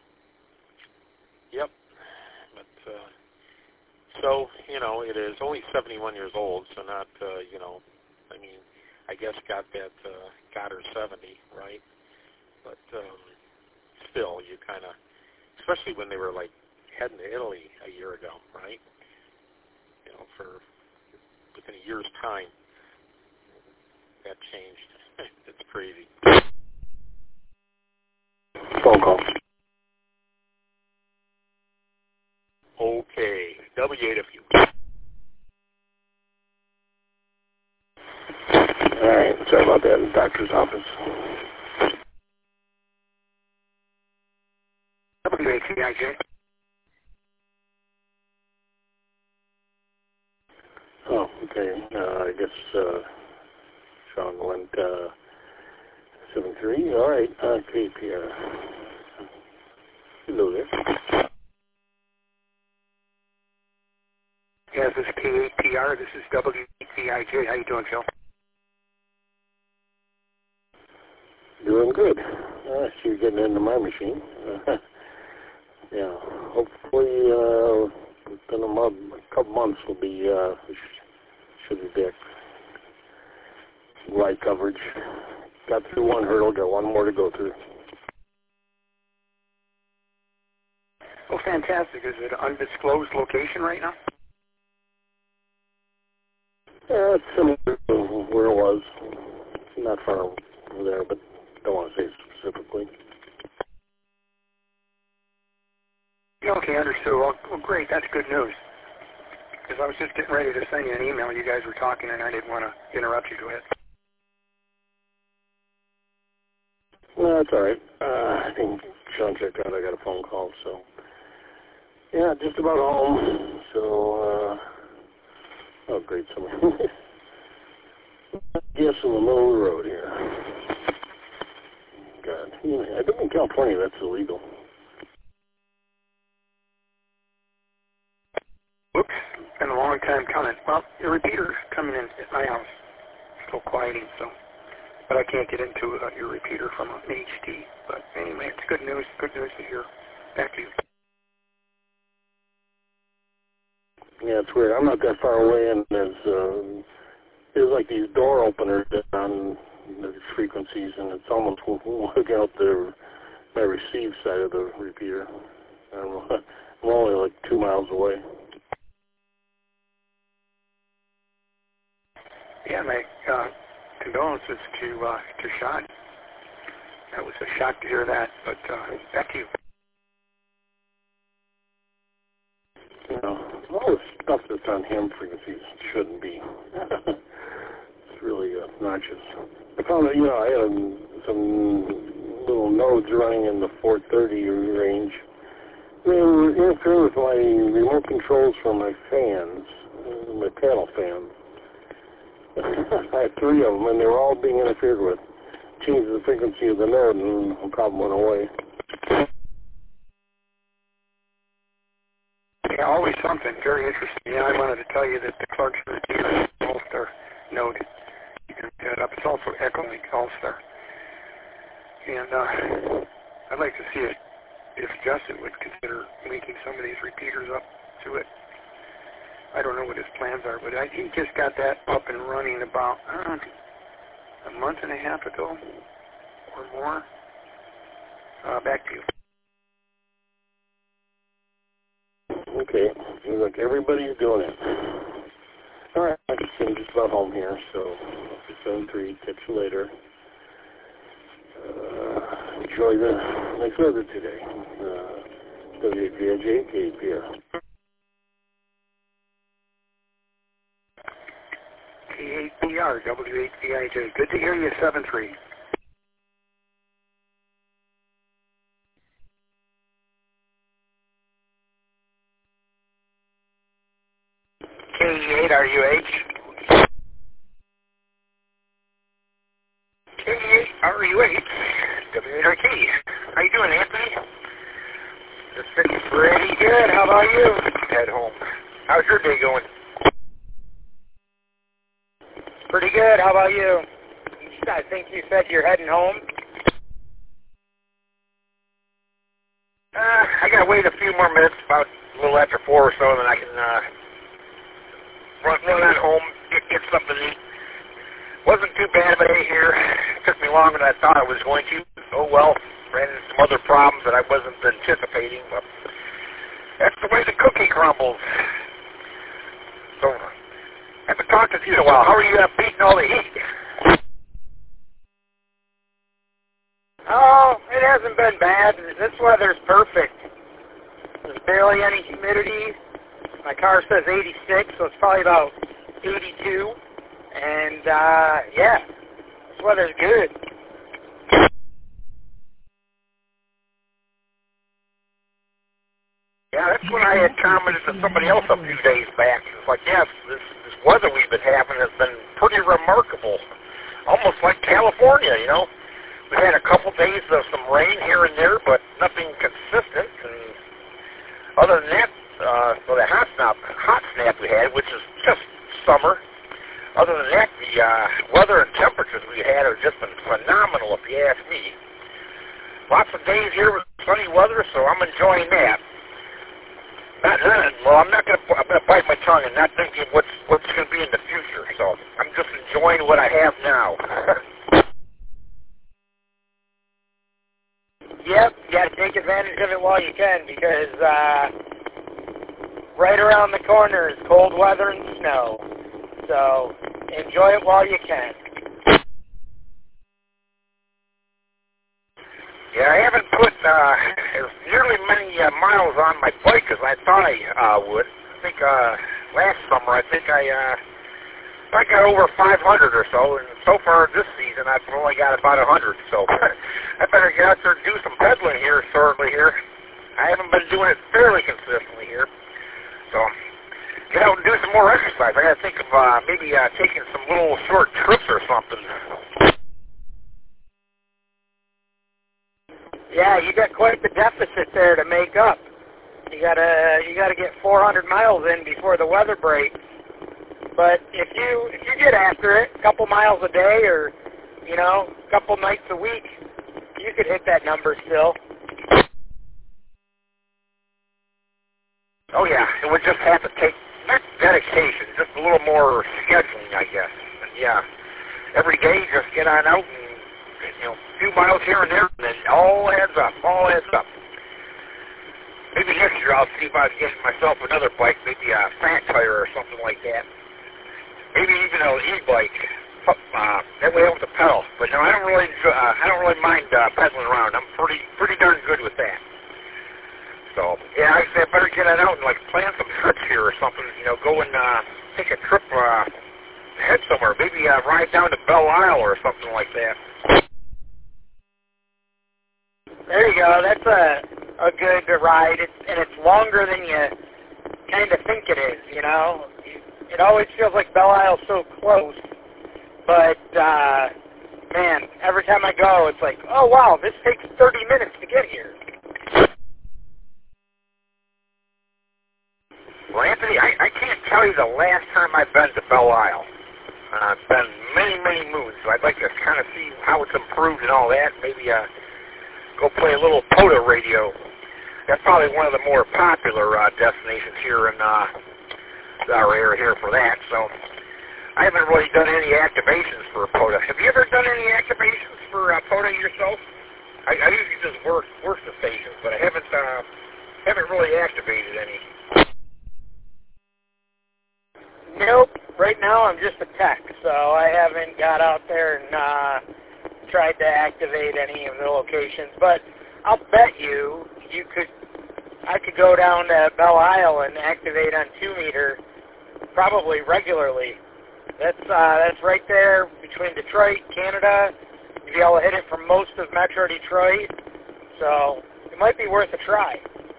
yep. But uh, so you know, it is only seventy-one years old, so not uh, you know, I mean, I guess got that uh, got her seventy, right? But um, still, you kind of, especially when they were like heading to Italy a year ago, right? You know, for within a year's time, that changed. It's crazy.
Phone call.
Okay, W eight if you.
All right, sorry about that in the doctor's office.
W eight C I J.
Oh, okay. Uh, I guess uh, Sean went uh, seven three. All right. Okay, Pierre. Hello there.
K eight P R, this is W eight V I J. How you doing, Phil?
Doing good. Uh, she's getting into my machine. Uh, yeah, hopefully uh, within a, month, a couple months we'll be, uh, should be back. Live coverage. Got through one hurdle, got one more to go through.
Oh, fantastic. Is it an undisclosed location right now?
Yeah, it's similar to where it was. It's not far over there, but don't want to say specifically.
Yeah, okay, understood. Well, well, great. That's good news. Because I was just getting ready to send you an email. You guys were talking, and I didn't want to interrupt you. Go ahead.
No, that's all right. Uh, I think Sean checked out. I got a phone call, so yeah, just about home. So, uh, oh, great summer. Guess in the middle of the road here. God, you know, I think in California that's illegal.
Whoops, been a long time coming. Well, the repeater's coming in at my house. Still quieting, so. But I can't get into uh, your repeater from an H D. But anyway, it's good news. Good news to hear. Back to you.
Yeah, it's weird. I'm not that far away, and there's uh, there's like these door openers on the frequencies, and it's almost looking out the my receive side of the repeater. I'm, I'm only like two miles away.
Yeah, my uh, condolences to uh, to Sean. That was a shock to hear that. But uh, back to you.
You know, all the stuff that's on ham frequencies shouldn't be. It's really obnoxious. I found that, you know, I had um, some little nodes running in the four thirty range. They were interfering with my remote controls for my fans, uh, my panel fans. I had three of them, and they were all being interfered with. Changed the frequency of the node, and the problem went away.
Yeah, always something very interesting. Yeah, I wanted to tell you that the Clarksville repeater All-Star node, you can get it up. It's also Echolink All-Star. And uh, I'd like to see it if Justin would consider linking some of these repeaters up to it. I don't know what his plans are, but I, he just got that up and running about uh, a month and a half ago or more. Uh, back to you.
Okay, seems like everybody's doing it. All right, I'm just about home here, so seven three, catch you later. Uh, enjoy the nice weather today. Uh, W eight V I J, K eight P R.
K eight P R, W eight V I J. Good to hear you, seven three.
K eight R U H. K eight R U H. W eight R K. How you doing, Anthony? Just sitting pretty good. How about you? At home. How's your day going? Pretty good. How about you? I think you said you're heading home. Uh, I gotta wait a few more minutes, about a little after four or so, and then I can uh, run, run on home, get, get something to eat. Wasn't too bad of a day here. It took me longer than I thought it was going to. Oh well, ran into some other problems that I wasn't anticipating, but that's the way the cookie crumbles. So, I haven't talked to you in a while. How are you uh, beating all the heat? Oh, it hasn't been bad. This weather's perfect. There's barely any humidity. My car says eighty-six, so it's probably about eighty-two. And, uh, yeah, this weather's good. Yeah, that's when I had commented to somebody else a few days back. It was like, yes, this, this weather we've been having has been pretty remarkable. Almost like California, you know. We had a couple days of some rain here and there, but nothing consistent. And other than that,
uh, for the hot snap, hot snap we had, which is just summer. Other than that, the uh, weather and temperatures we had have just been phenomenal, if you ask me. Lots of days here with sunny weather, so I'm enjoying that. Not, well, I'm not going to. I'm going to bite my tongue and not thinking what's what's going to be in the future. So I'm just enjoying what I have now.
Yep, you got to take advantage of it while you can, because uh, right around the corner is cold weather and snow. So enjoy it while you can.
Yeah, I haven't put uh, nearly many uh, miles on my bike as I thought I uh, would. I think uh, last summer, I think I uh, I got over five hundred or so, and so far this season I've only got about one hundred. So I better get out there and do some pedaling here shortly here. I haven't been doing it fairly consistently here, so get out and do some more exercise. I got to think of uh, maybe uh, taking some little short trips or something.
Yeah, you got quite the deficit there to make up. You gotta you gotta get four hundred miles in before the weather breaks. But if you if you get after it, a couple miles a day, or you know, a couple nights a week, you could hit that number still.
Oh yeah, it would just have to take not dedication, just a little more scheduling, I guess. And yeah, every day just get on out and, you know, a few miles here and there, and it all adds up, all adds up. Maybe next year I'll see if I can get myself another bike, maybe a fat tire or something like that. Maybe even an e-bike. Uh, that way I don't have to pedal. But no, I don't really, enjoy, uh, I don't really mind uh, pedaling around. I'm pretty, pretty darn good with that. So yeah, I said I better get it out and like plan some trips here or something. You know, go and uh, take a trip, uh, head somewhere. Maybe uh, ride down to Belle Isle or something like that.
There you go. That's a a good ride, it's, and it's longer than you kind of think it is. You know, it always feels like Belle Isle's so close, but uh, man, every time I go, it's like, oh wow, this takes thirty minutes to get here.
Well, Anthony, I, I can't tell you the last time I've been to Belle Isle. Uh, it's been many, many moons, so I'd like to kind of see how it's improved and all that. Maybe uh, go play a little P O T A radio. That's probably one of the more popular uh, destinations here in uh, our area here for that. So I haven't really done any activations for P O T A. Have you ever done any activations for uh, P O T A yourself? I, I usually just work work the stations, but I haven't uh, haven't really activated any.
Nope. Right now I'm just a tech, so I haven't got out there and uh, tried to activate any of the locations. But I'll bet you, you could, I could go down to Belle Isle and activate on two meter probably regularly. That's uh, that's right there between Detroit, Canada. You'll be able to hit it from most of Metro Detroit, so it might be worth a try.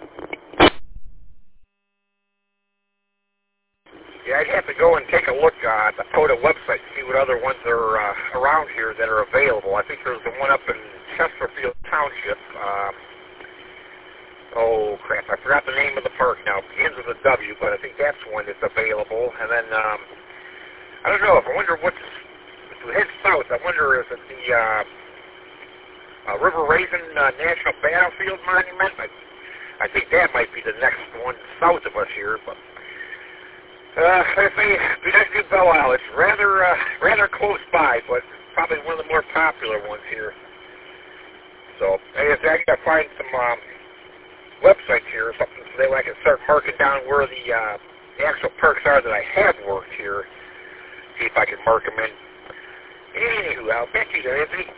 Yeah, I'd have to go and take a look uh, at the P O T A website to see what other ones are uh, around here that are available. I think there's the one up in Chesterfield Township. Um, oh, crap, I forgot the name of the park now. It begins with a W, but I think that's one that's available. And then, um, I don't know, if I wonder what's, if we head south, I wonder if it's the uh, uh, River Raisin uh, National Battlefield Monument. I, I think that might be the next one south of us here, but... Uh, if we do not do Belle Isle, it's rather, uh, rather close by, but probably one of the more popular ones here. So, I guess I gotta find some, um, websites here or something so that way I can start marking down where the, uh, the actual parks are that I have worked here. See if I can mark them in. Anywho, I'll back to you there, Anthony.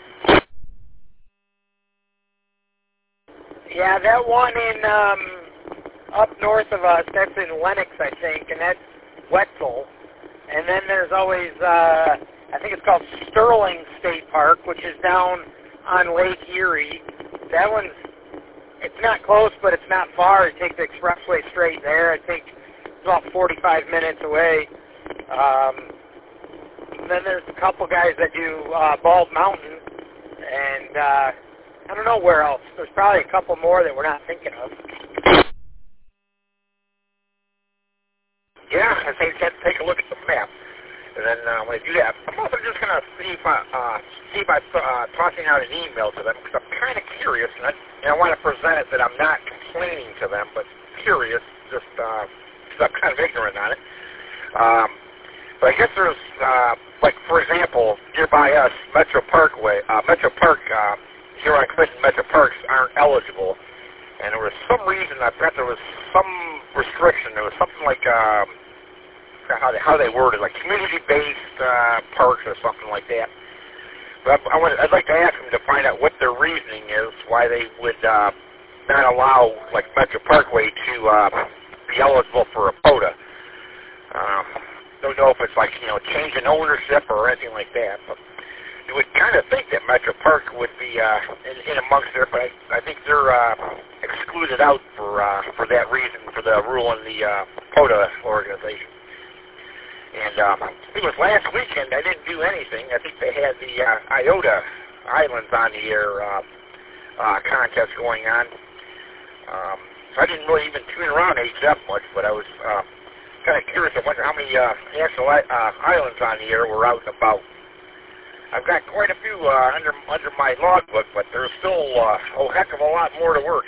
Yeah, that one in, um, up north of us, that's in Lenox, I think, and that's Wetzel. And then there's always, uh, I think it's called Sterling State Park, which is down on Lake Erie. That one's, it's not close, but it's not far. You take the expressway straight there. I think it's about forty-five minutes away. Um, and then there's a couple guys that do uh, Bald Mountain, and uh, I don't know where else. There's probably a couple more that we're not thinking of.
yeah, I think I take a look at the map. And then uh, when I do that, I'm also just going to see if I, uh, see by uh, tossing out an email to them, because I'm kind of curious, and I, and I want to present it that I'm not complaining to them, but curious, just because uh, I'm kind of ignorant on it. Um, but I guess there's, uh, like, for example, nearby us, Metro Parkway, uh, Metro Park, uh, here on Clinton, Metro Parks aren't eligible. And there was some reason, I forgot there was some restriction. There was something like, um, how they, how they worded, like community-based uh, parks or something like that. But I, I would, I'd like to ask them to find out what their reasoning is, why they would uh, not allow, like, Metro Parkway to uh, be eligible for a POTA. Um, don't know if it's like, you know, change in ownership or anything like that. But you would kind of think that Metro Park would be uh, in, in amongst there, but I, I think they're uh, excluded out for uh, for that reason, for the rule in the uh, POTA organization. And um, I think it was last weekend. I didn't do anything. I think they had the uh, Iota Islands on the air uh, uh, contest going on. Um, so I didn't really even tune around H F much, but I was uh, kind of curious. I wonder how many uh, national uh, islands on the air were out and about. I've got quite a few uh, under under my logbook, but there's still uh, a heck of a lot more to work.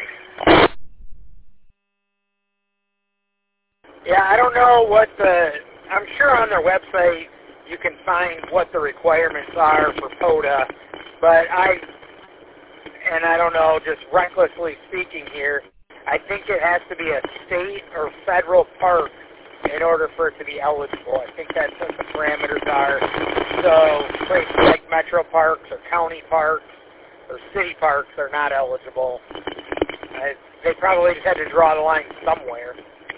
Yeah, I don't know what the... I'm sure on their website you can find what the requirements are for POTA, but I, and I don't know, just recklessly speaking here, I think it has to be a state or federal park in order for it to be eligible. I think that's what the parameters are. So places like metro parks or county parks or city parks are not eligible. I, they probably just had to draw the line somewhere.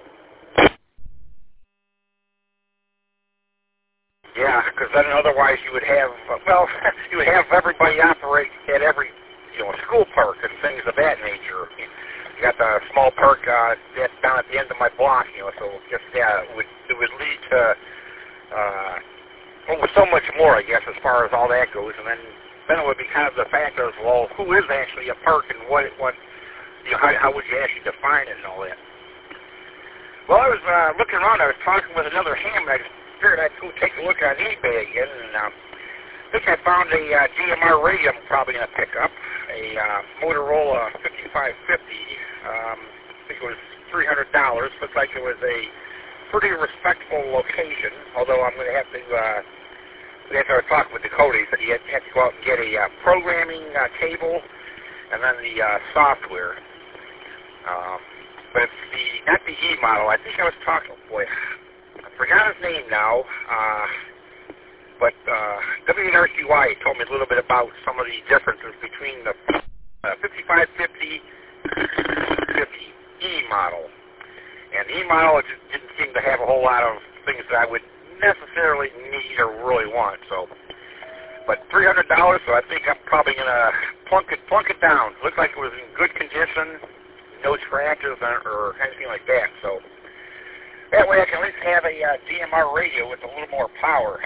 Yeah, because then otherwise you would have, uh, well, you would have everybody operate at every, you know, school park and things of that nature. You got the small park uh, that's down at the end of my block, you know, so just, yeah, it would, it would lead to, uh, well, so much more, I guess, as far as all that goes. And then, then it would be kind of the fact of, well, who is actually a park and what, what you know, how, how would you actually define it and all that? Well, I was uh, looking around, I was talking with another ham, and I just figured I'd go take a look on eBay again, and uh, I think I found a uh, D M R radio I'm probably going to pick up, a uh, Motorola fifty-five fifty. Um, I think it was three hundred dollars. Looked like it was a pretty respectable location, although I'm going to have to, uh, after I talked with Dakota, he said he had, had to go out and get a uh, programming uh, cable and then the uh, software. Um, but it's the, not the E model. I think I was talking, boy, I forgot his name now, uh, but uh, W N R C Y told me a little bit about some of the differences between the uh, fifty-five fifty fifty E model. And the E model just didn't seem to have a whole lot of things that I would necessarily need or really want. So, but three hundred dollars, so I think I'm probably going to plunk it, plunk it down. Looked like it was in good condition, no scratches or, or anything like that. So that way I can at least have a uh, D M R radio with a little more power.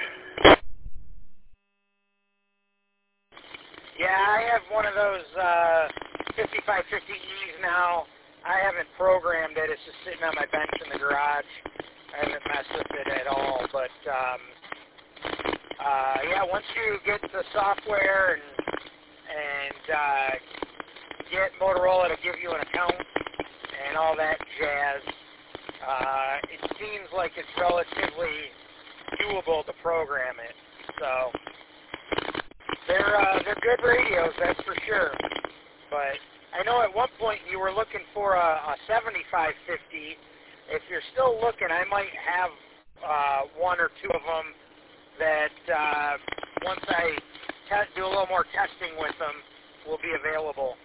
Yeah, I have one of those uh, fifty-five fifty E's now. I haven't programmed it. It's just sitting on my bench in the garage. I haven't messed with it at all. But, um, uh, yeah, once you get the software and, and uh, get Motorola to give you an account and all that jazz, uh, it seems like it's relatively doable to program it. So they're uh, they're good radios, that's for sure. But I know at one point you were looking for a, a seventy-five fifty. If you're still looking, I might have uh, one or two of them that uh, once I test, do a little more testing with them will be available.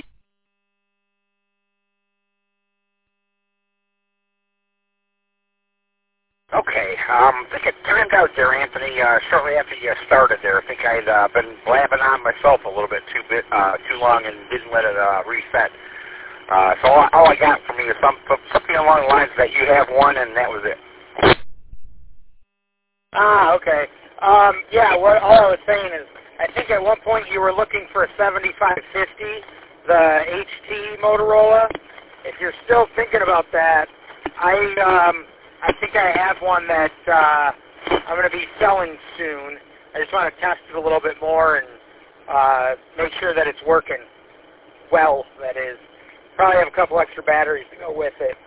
Okay, um, I think it turned out there, Anthony, uh, shortly after you started there, I think I'd uh, been blabbing on myself a little bit too bit, uh, too long and didn't let it uh, reset. Uh, so all, all I got from you is some, something along the lines that you have one and that was it.
Ah, okay. Um, yeah, what all I was saying is I think at one point you were looking for a seventy-five fifty, the H T Motorola. If you're still thinking about that, I... Um, I think I have one that uh, I'm going to be selling soon. I just want to test it a little bit more and uh, make sure that it's working well, that is. Probably have a couple extra batteries to go with it.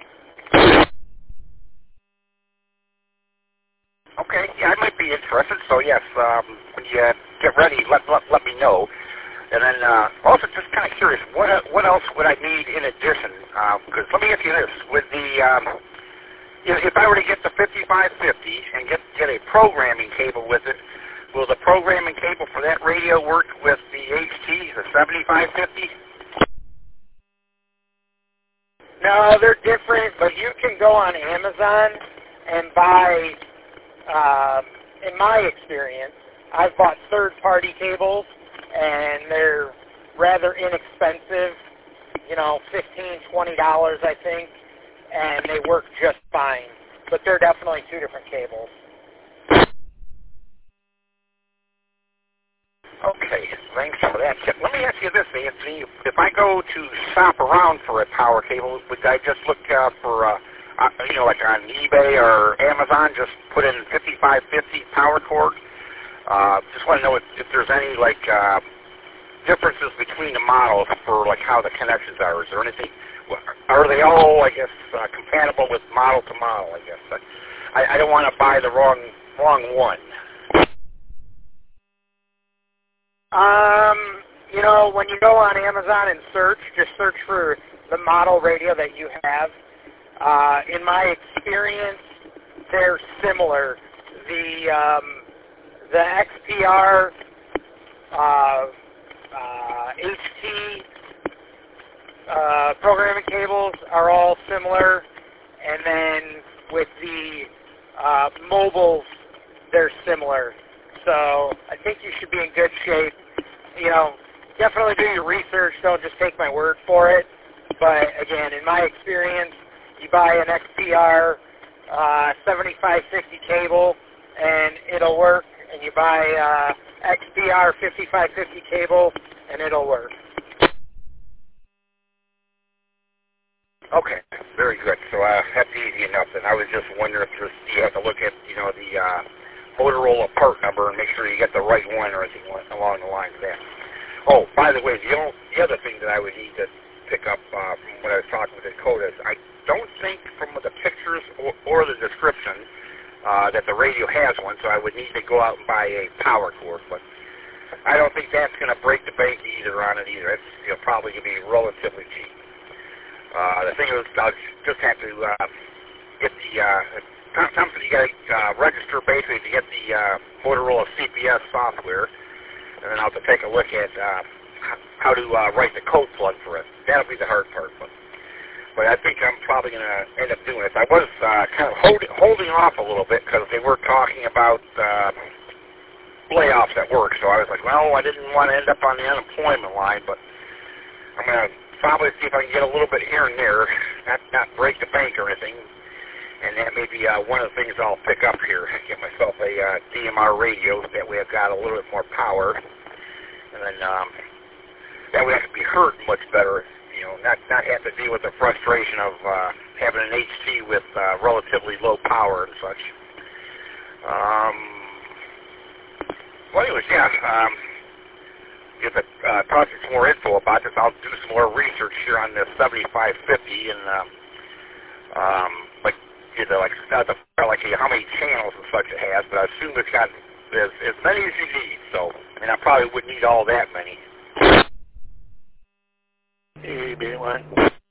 Okay, yeah, I might be interested. So yes, um, when you uh, get ready, let, let let me know. And then uh, also just kind of curious, what uh, what else would I need in addition? Because uh, let me ask you this: with the um, if, if I were to get the fifty-five fifty and get get a programming cable with it, will the programming cable for that radio work with the H T, the seventy-five fifty?
No, they're different, but you can go on Amazon and buy, um, in my experience, I've bought third-party cables, and they're rather inexpensive, you know, fifteen dollars, twenty dollars, I think, and they work just fine. But they're definitely two different cables.
Okay, thanks for that. Let me ask you this, Anthony. If I go to shop around for a power cable, would I just look uh, for, uh, uh, you know, like on eBay or Amazon, just put in fifty-five fifty power cord? Uh, just want to know if, if there's any, like, uh, differences between the models for, like, how the connections are. Is there anything, are they all, I guess, uh, compatible with model to model, I guess? I, I don't want to buy the wrong, wrong one.
Um, you know, when you go on Amazon and search, just search for the model radio that you have. Uh, in my experience, they're similar. The um, the X P R, uh, uh, H T uh, programming cables are all similar, and then with the uh, mobiles, they're similar. So I think you should be in good shape. You know, definitely do your research. Don't just take my word for it. But again, in my experience, you buy an X P R uh, seventy-five fifty cable, and it'll work. And you buy uh, X P R fifty-five fifty cable, and it'll work.
Okay, very good. So uh, that's easy enough. And I was just wondering if there's, you have to look at, you know, the uh, Motorola part number and make sure you get the right one or anything along the lines of that. Oh, by the way, the, only, the other thing that I would need to pick up uh, from when I was talking with Dakota is I don't think from the pictures or, or the description uh, that the radio has one, so I would need to go out and buy a power cord. But I don't think that's going to break the bank either on it either. It's you know, probably going to be relatively cheap. Uh, the thing is, I'll just have to uh, get the... Uh, Something you got to uh, register basically to get the uh, Motorola C P S software, and then I'll have to take a look at uh, how to uh, write the code plug for it. That'll be the hard part, but but I think I'm probably going to end up doing it. I was uh, kind of hold, holding off a little bit because they were talking about uh, layoffs at work, so I was like, well, I didn't want to end up on the unemployment line, but I'm going to probably see if I can get a little bit here and there, not not break the bank or anything. And that may be uh, one of the things I'll pick up here. Get myself a uh, D M R radio. That way I've got a little bit more power. And then um, that way I can be heard much better. You know, not, not have to deal with the frustration of uh, having an H T with uh, relatively low power and such. Um, well, anyways, yeah. Um, if it uh, talks some more info about this, I'll do some more research here on the seventy-five fifty and um, um, like, you know, like, not the, like how many channels and such it has, but I assume it's got as, as many as you need, so, I mean, I probably wouldn't need all that many.
Hey, Lance.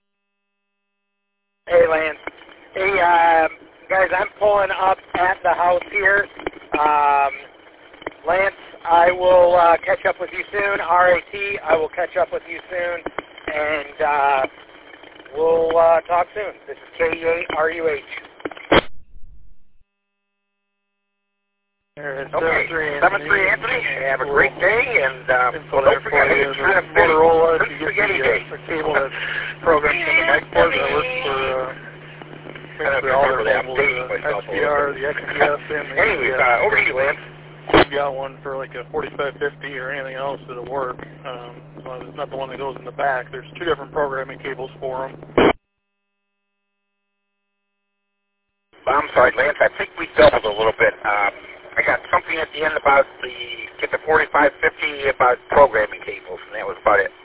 Hey, Lance. Hey, uh, guys, I'm pulling up at the house here. Um, Lance, I will uh, catch up with you soon. R A T, I will catch up with you soon, and uh, we'll uh, talk soon. This is K E A R U H.
Okay, seven three Anthony. Have a great day, and uh, well, don't forget, it's kind of
Motorola.
Motorola.
You get
spaghetti
the,
day.
uh, the cable that's programmed in the mic port that works for uh, basically all their levels, the X P R, the X P S, and the
Anyways, uh, over to you, Lance.
You've got one for like a forty-five fifty or anything else that'll work. Um, well, it's not the one that goes in the back. There's two different programming cables for them.
Bomb sorry, Lance. I think we doubled a little bit. Um, I got something at the end about the get the forty-five fifty about programming cables, and that was about it.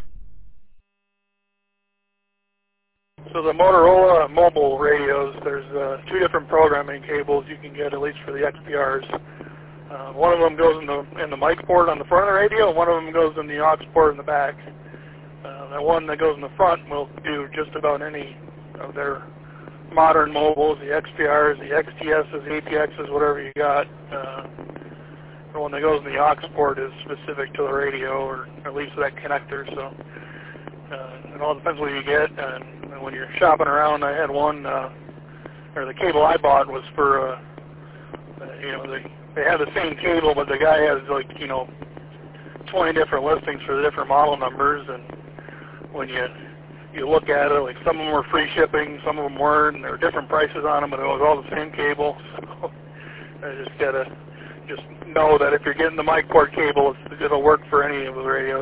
So the Motorola mobile radios, there's uh, two different programming cables you can get, at least for the X P Rs. Uh, one of them goes in the in the mic port on the front of the radio, and one of them goes in the aux port in the back. Uh, the one that goes in the front will do just about any of their modern mobiles, the X P Rs, the X T Ss, the A T Xs, whatever you got. Uh, the one that goes in the aux port is specific to the radio, or at least that connector. So uh, it all depends what you get. And, and when you're shopping around, I had one, uh, or the cable I bought was for, uh, uh, you know, they they have the same cable, but the guy has like you know twenty different listings for the different model numbers, and when you you look at it, like some of them were free shipping, some of them weren't, and there were different prices on them, but it was all the same cable. So I just gotta just know that if you're getting the mic port cable, it's, it'll work for any of the radios.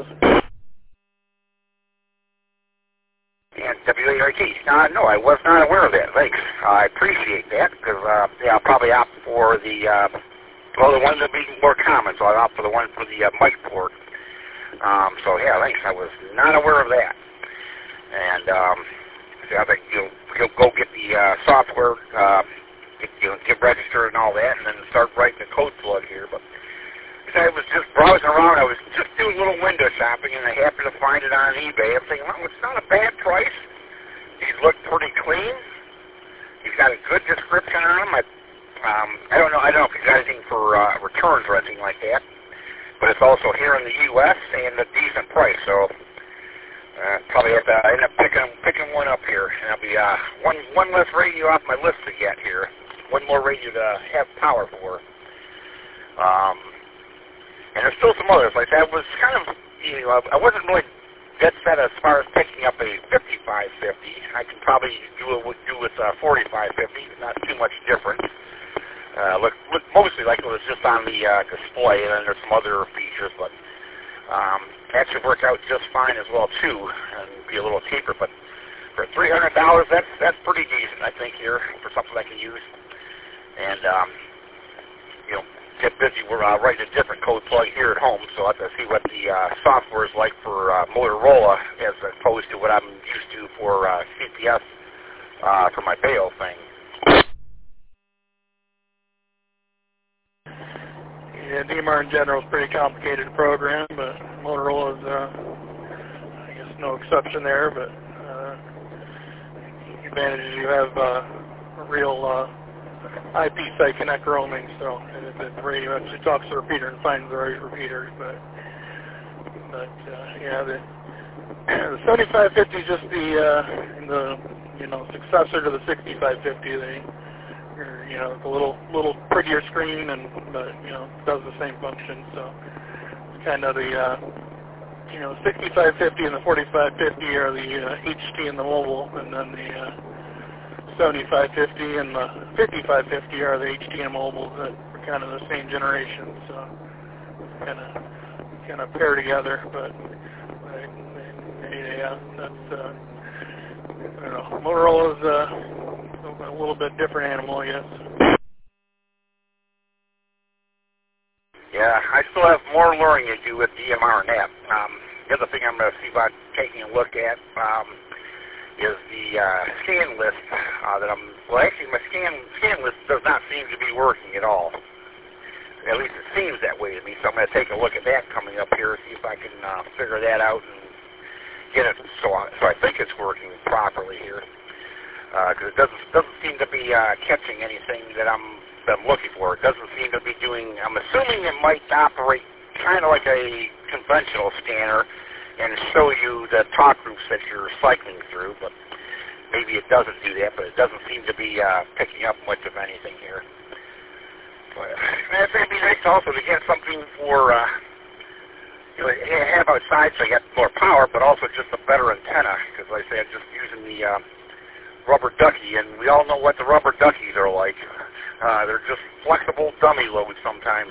And W A R T. Uh, no, I was not aware of that. Thanks. I appreciate that, because uh, yeah, I'll probably opt for the, uh, well, the one that will be more common, so I'll opt for the one for the uh, mic port. Um, so, yeah, thanks. I was not aware of that. And um, so I think you'll, you'll go get the uh, software, uh, get, you know, get registered and all that, and then start writing the code plug here. But I was just browsing around. I was just doing a little window shopping, and I happened to find it on eBay. I'm thinking, well, it's not a bad price. These look pretty clean. He's got a good description on them. I, um, I don't know. I don't know if he's got anything for uh, returns or anything like that. But it's also here in the U S and a decent price. So uh, probably have to end up picking picking one up here, and I'll be uh, one one less radio off my list to get here. One more radio to have power for. Um. And there's still some others. Like that was kind of, you know, I wasn't really dead set as far as picking up a fifty-five fifty. I can probably do it with, do with uh, forty-five fifty, not too much different. Uh, look, look mostly like it was just on the uh, display, and then there's some other features, but um, actually worked out just fine as well too, and be a little cheaper. But for three hundred dollars, that's that's pretty decent, I think, here for something I can use. And um, you know. Get busy. We're uh, writing a different code plug here at home, so I have to see what the uh, software is like for uh, Motorola as opposed to what I'm used to for uh, C P S uh, for my Bayo thing.
Yeah, D M R in general is a pretty complicated to program, but Motorola is, uh, I guess, no exception there. But uh, the advantage is you have uh, a real uh, I P site connect roaming, so the radio actually talks to the repeater and finds the right repeater. But, but uh, yeah, the, the seventy-five fifty is just the uh, the you know successor to the sixty-five fifty. They, you know, it's a little little prettier screen, and but you know does the same function. So it's kind of the uh, you know sixty-five fifty and the forty-five fifty are the uh, H T and the mobile, and then the uh, seventy-five fifty and the fifty-five fifty are the H T M mobiles that are kind of the same generation, so kind of kind of pair together. But yeah, that's uh, I don't know. Motorola's uh, a little bit different animal, I guess.
Yeah, I still have more learning to do with D M R and that. Um, the other thing I'm going to see about taking a look at. Um, is the uh, scan list uh, that I'm, well actually my scan scan list does not seem to be working at all. At least it seems that way to me, so I'm going to take a look at that coming up here, see if I can uh, figure that out and get it so, on, so I think it's working properly here. Because uh, it doesn't, doesn't seem to be uh, catching anything that I'm, that I'm looking for. It doesn't seem to be doing, I'm assuming it might operate kind of like a conventional scanner, and show you the talk groups that you're cycling through, but maybe it doesn't do that, but it doesn't seem to be uh, picking up much of anything here. But I think it'd be nice also to get something for, uh, you know, have outside so you get more power, but also just a better antenna, because like I say, I'm just using the uh, rubber ducky, and we all know what the rubber duckies are like. Uh, they're just flexible dummy loads sometimes.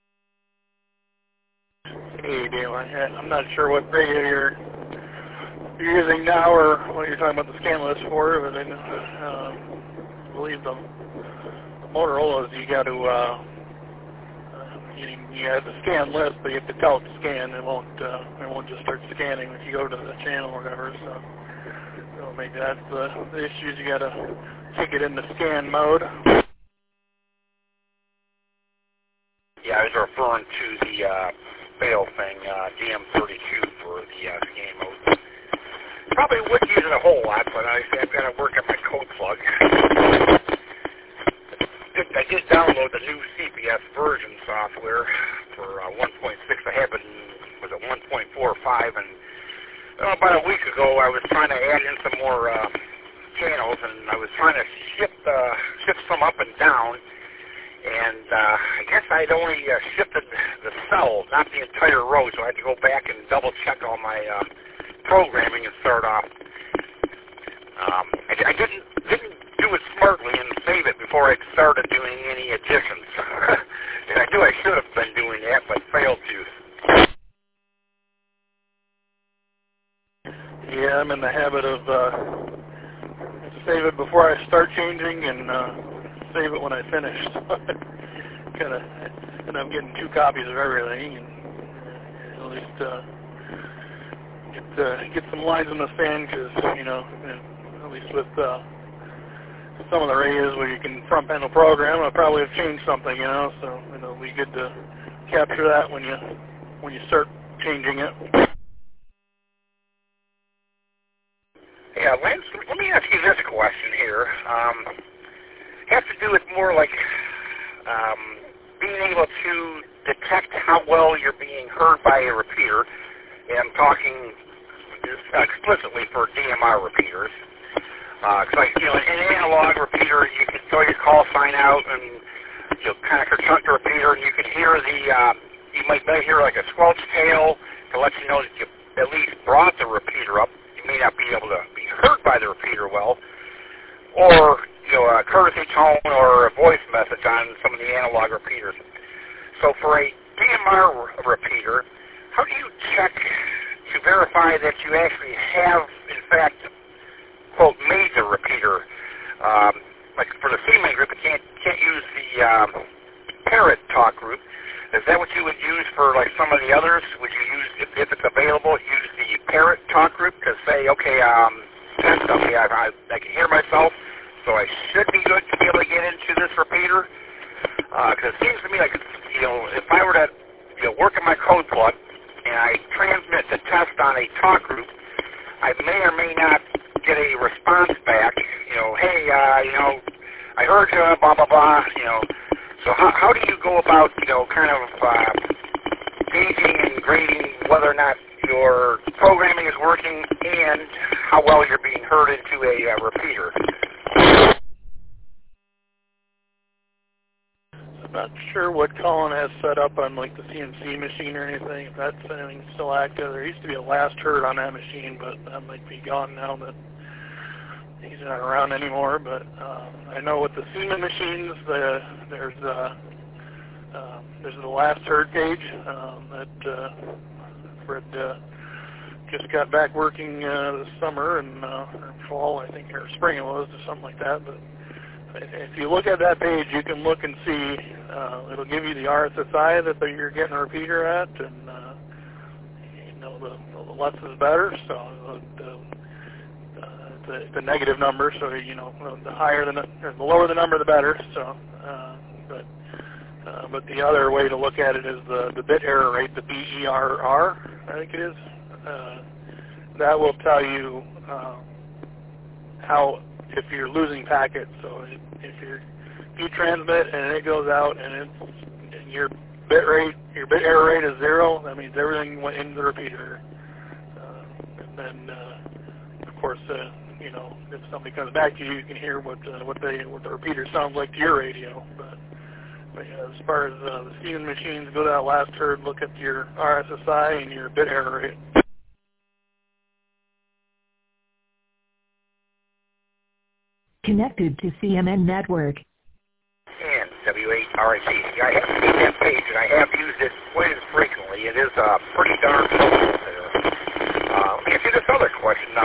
Hey, Dale, I'm not sure what radio you're you're using now or what you're talking about the scan list for, but then, uh, I believe the, the Motorola's you got to, uh, you, you have the scan list, but you have to tell it to scan. It won't, uh, it won't just start scanning if you go to the channel or whatever, so, so maybe that's the, the issues. You got to take it into scan mode.
Yeah, I was referring to the uh, fail thing, uh, D M thirty-two for the uh, scan mode. Probably wouldn't use it a whole lot, but I, I've got to work on my code plug. I did download the new C P S version software for uh, one point six. I have it in, was it one point four five, and uh, about a week ago I was trying to add in some more uh, channels, and I was trying to shift, uh, shift some up and down. And uh, I guess I'd only uh, shifted the cell, not the entire row, so I had to go back and double check all my uh, programming and start off. Um, I, I didn't didn't do it smartly and save it before I started doing any additions. And I knew I should have been doing that, but failed to.
Yeah, I'm in the habit of uh, save it before I start changing and uh, save it when I finish. Kind of, and I'm getting two copies of everything, and at least uh, get uh, get some lines in the sand, because you know, at least with uh, some of the radios where you can front panel program, I'll probably have changed something, you know. So you know, it'll be good to capture that when you when you start changing it.
Yeah, Lance, let me ask you this question here. Um, has to do with more like um, being able to detect how well you're being heard by a repeater, and I'm talking explicitly for D M R repeaters. Because, uh, like, you know, an analog repeater, you can throw your call sign out and you'll kind of chunk the repeater, and you can hear the, uh, you might hear like a squelch tail to let you know that you at least brought the repeater up. You may not be able to be heard by the repeater well, or you know, a courtesy tone or a voice message on some of the analog repeaters. So for a D M R repeater, how do you check to verify that you actually have, in fact, quote, made the repeater? Um, like for the C-main group, you can't, can't use the um, parrot talk group. Is that what you would use for like some of the others? Would you use, if, if it's available, use the parrot talk group to say, okay, um, okay, I, I, I can hear myself, so I should be good to be able to get into this repeater? Because uh, it seems to me like, you know, if I were to, you know, work in my code plug and I transmit the test on a talk group, I may or may not get a response back. You know, hey, uh, you know, I heard you, blah blah blah. You know, so how how do you go about, you know, kind of uh, gauging and grading whether or not your programming is working and how well you're being heard into a uh, repeater?
I'm not sure what Colin has set up on like the C N C machine or anything. If that's anything still active, there used to be a last heard on that machine, but that might be gone now that he's not around anymore. But um, I know with the Siemens machines, the, there's uh, uh, there's the last heard page um, that uh, Fred uh, just got back working uh, this summer and uh, or fall, I think, or spring it was, or something like that. But if you look at that page, you can look and see, uh, it'll give you the R S S I that you're getting a repeater at, and, uh, you know, the, the less is better, so the, uh, the, the negative number, so, you know, the higher the, or the lower the number, the better, so, uh, but, uh, but the other way to look at it is the, the bit error rate, the B E R R, I think it is, uh, that will tell you, uh, how, if you're losing packets. So if you're, if you transmit and it goes out and it's and your bit rate, your bit error rate is zero, that means everything went into the repeater. Uh, and then, uh, of course, uh, you know, if somebody comes back to you, you can hear what uh, what they what the repeater sounds like to your radio. But, but yeah, as far as uh, the Siemens machines, go to that last heard, look at your R S S I and your bit error rate.
Connected to C M N Network.
And W eight R I C. I have seen that page, and I have used it quite as frequently. It is uh, pretty darn close there. Uh, let me ask you this other question.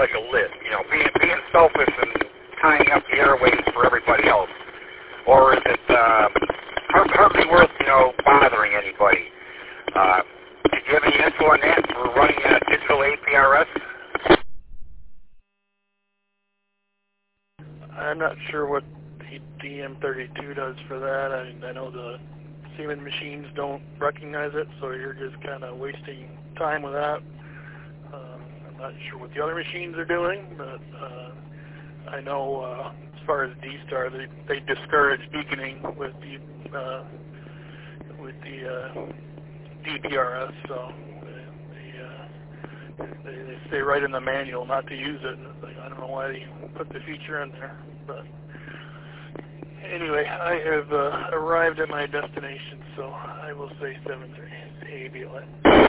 like a list, you know, being being selfish and tying up the airways for everybody else? Or is it uh, hardly worth, you know, bothering anybody? Uh, did you have any info on that for running a digital A P R S?
I'm not sure what the D M thirty-two does for that. I, I know the Siemens machines don't recognize it, so you're just kind of wasting time with that. Uh, I'm not sure what the other machines are doing, but uh, I know uh, as far as D-Star, they, they discourage beaconing with the uh, with the uh, D P R S, so they, they, uh, they, they say right in the manual not to use it. Like, I don't know why they put the feature in there, but anyway, I have uh, arrived at my destination, so I will say seven three. A B L N.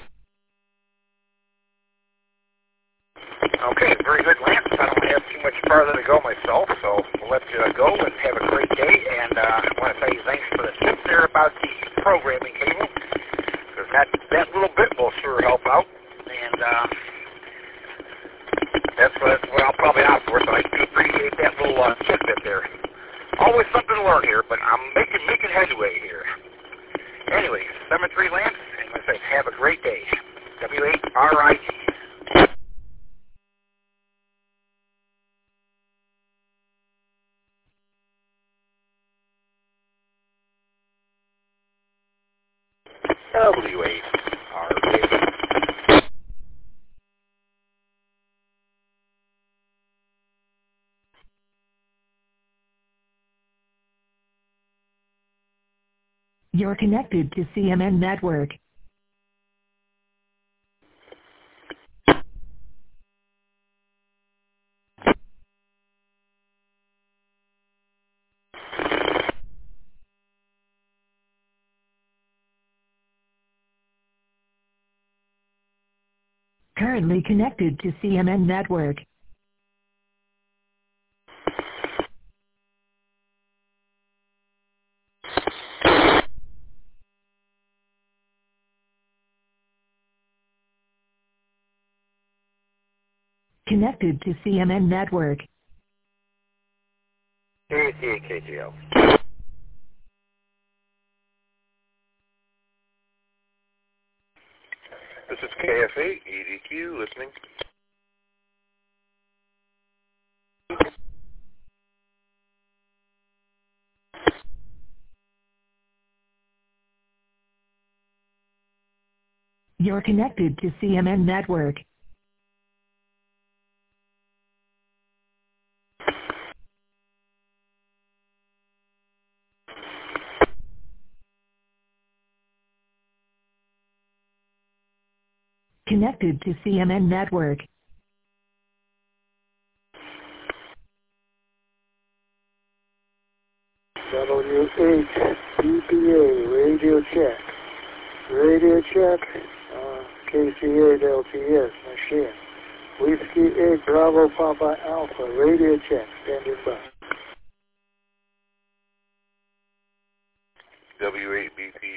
Okay, very good, Lance. I don't have too much farther to go myself, so we'll let you go and have a great day. And uh, I want to say thanks for the tip there about the programming cable, because that, that little bit will sure help out. And uh, that's, what, that's what I'll probably opt for, so I do appreciate that little uh, tidbit there. Always something to learn here, but I'm making making headway here. Anyway, seven three Lance, and I say have a great day. W eight R I G. W eight R I G.
You're connected to C M N Network. Currently connected to C M N Network. Connected to C M N Network.
K C A K G L.
This is K F A, E D Q, listening.
You're connected to C M N Network. Connected to C M N Network.
W eight D P A, radio check. Radio check, uh, K C eight L T S, machine. Whiskey eight, Bravo Papa Alpha, radio check, standing by.
W eight B P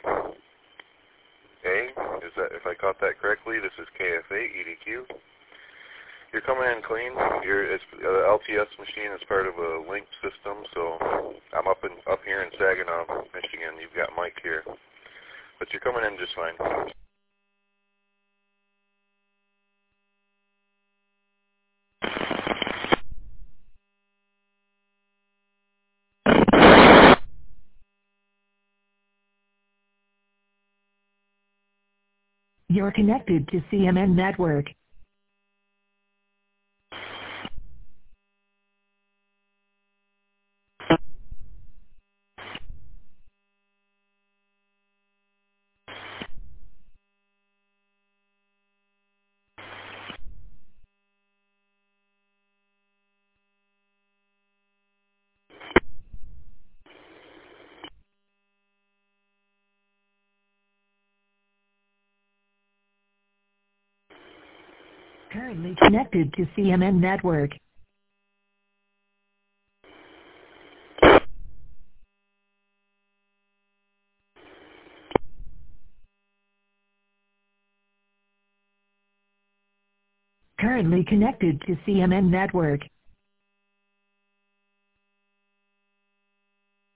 A, is that, if I caught that correctly, this is K F A, E D Q. You're coming in clean. You're, it's, uh, L T S machine is part of a link system, so I'm up in up here in Saginaw, Michigan. You've got Mike here, but you're coming in just fine.
You're connected to C M N Network. Currently connected to C M N Network. Currently connected to C M N network.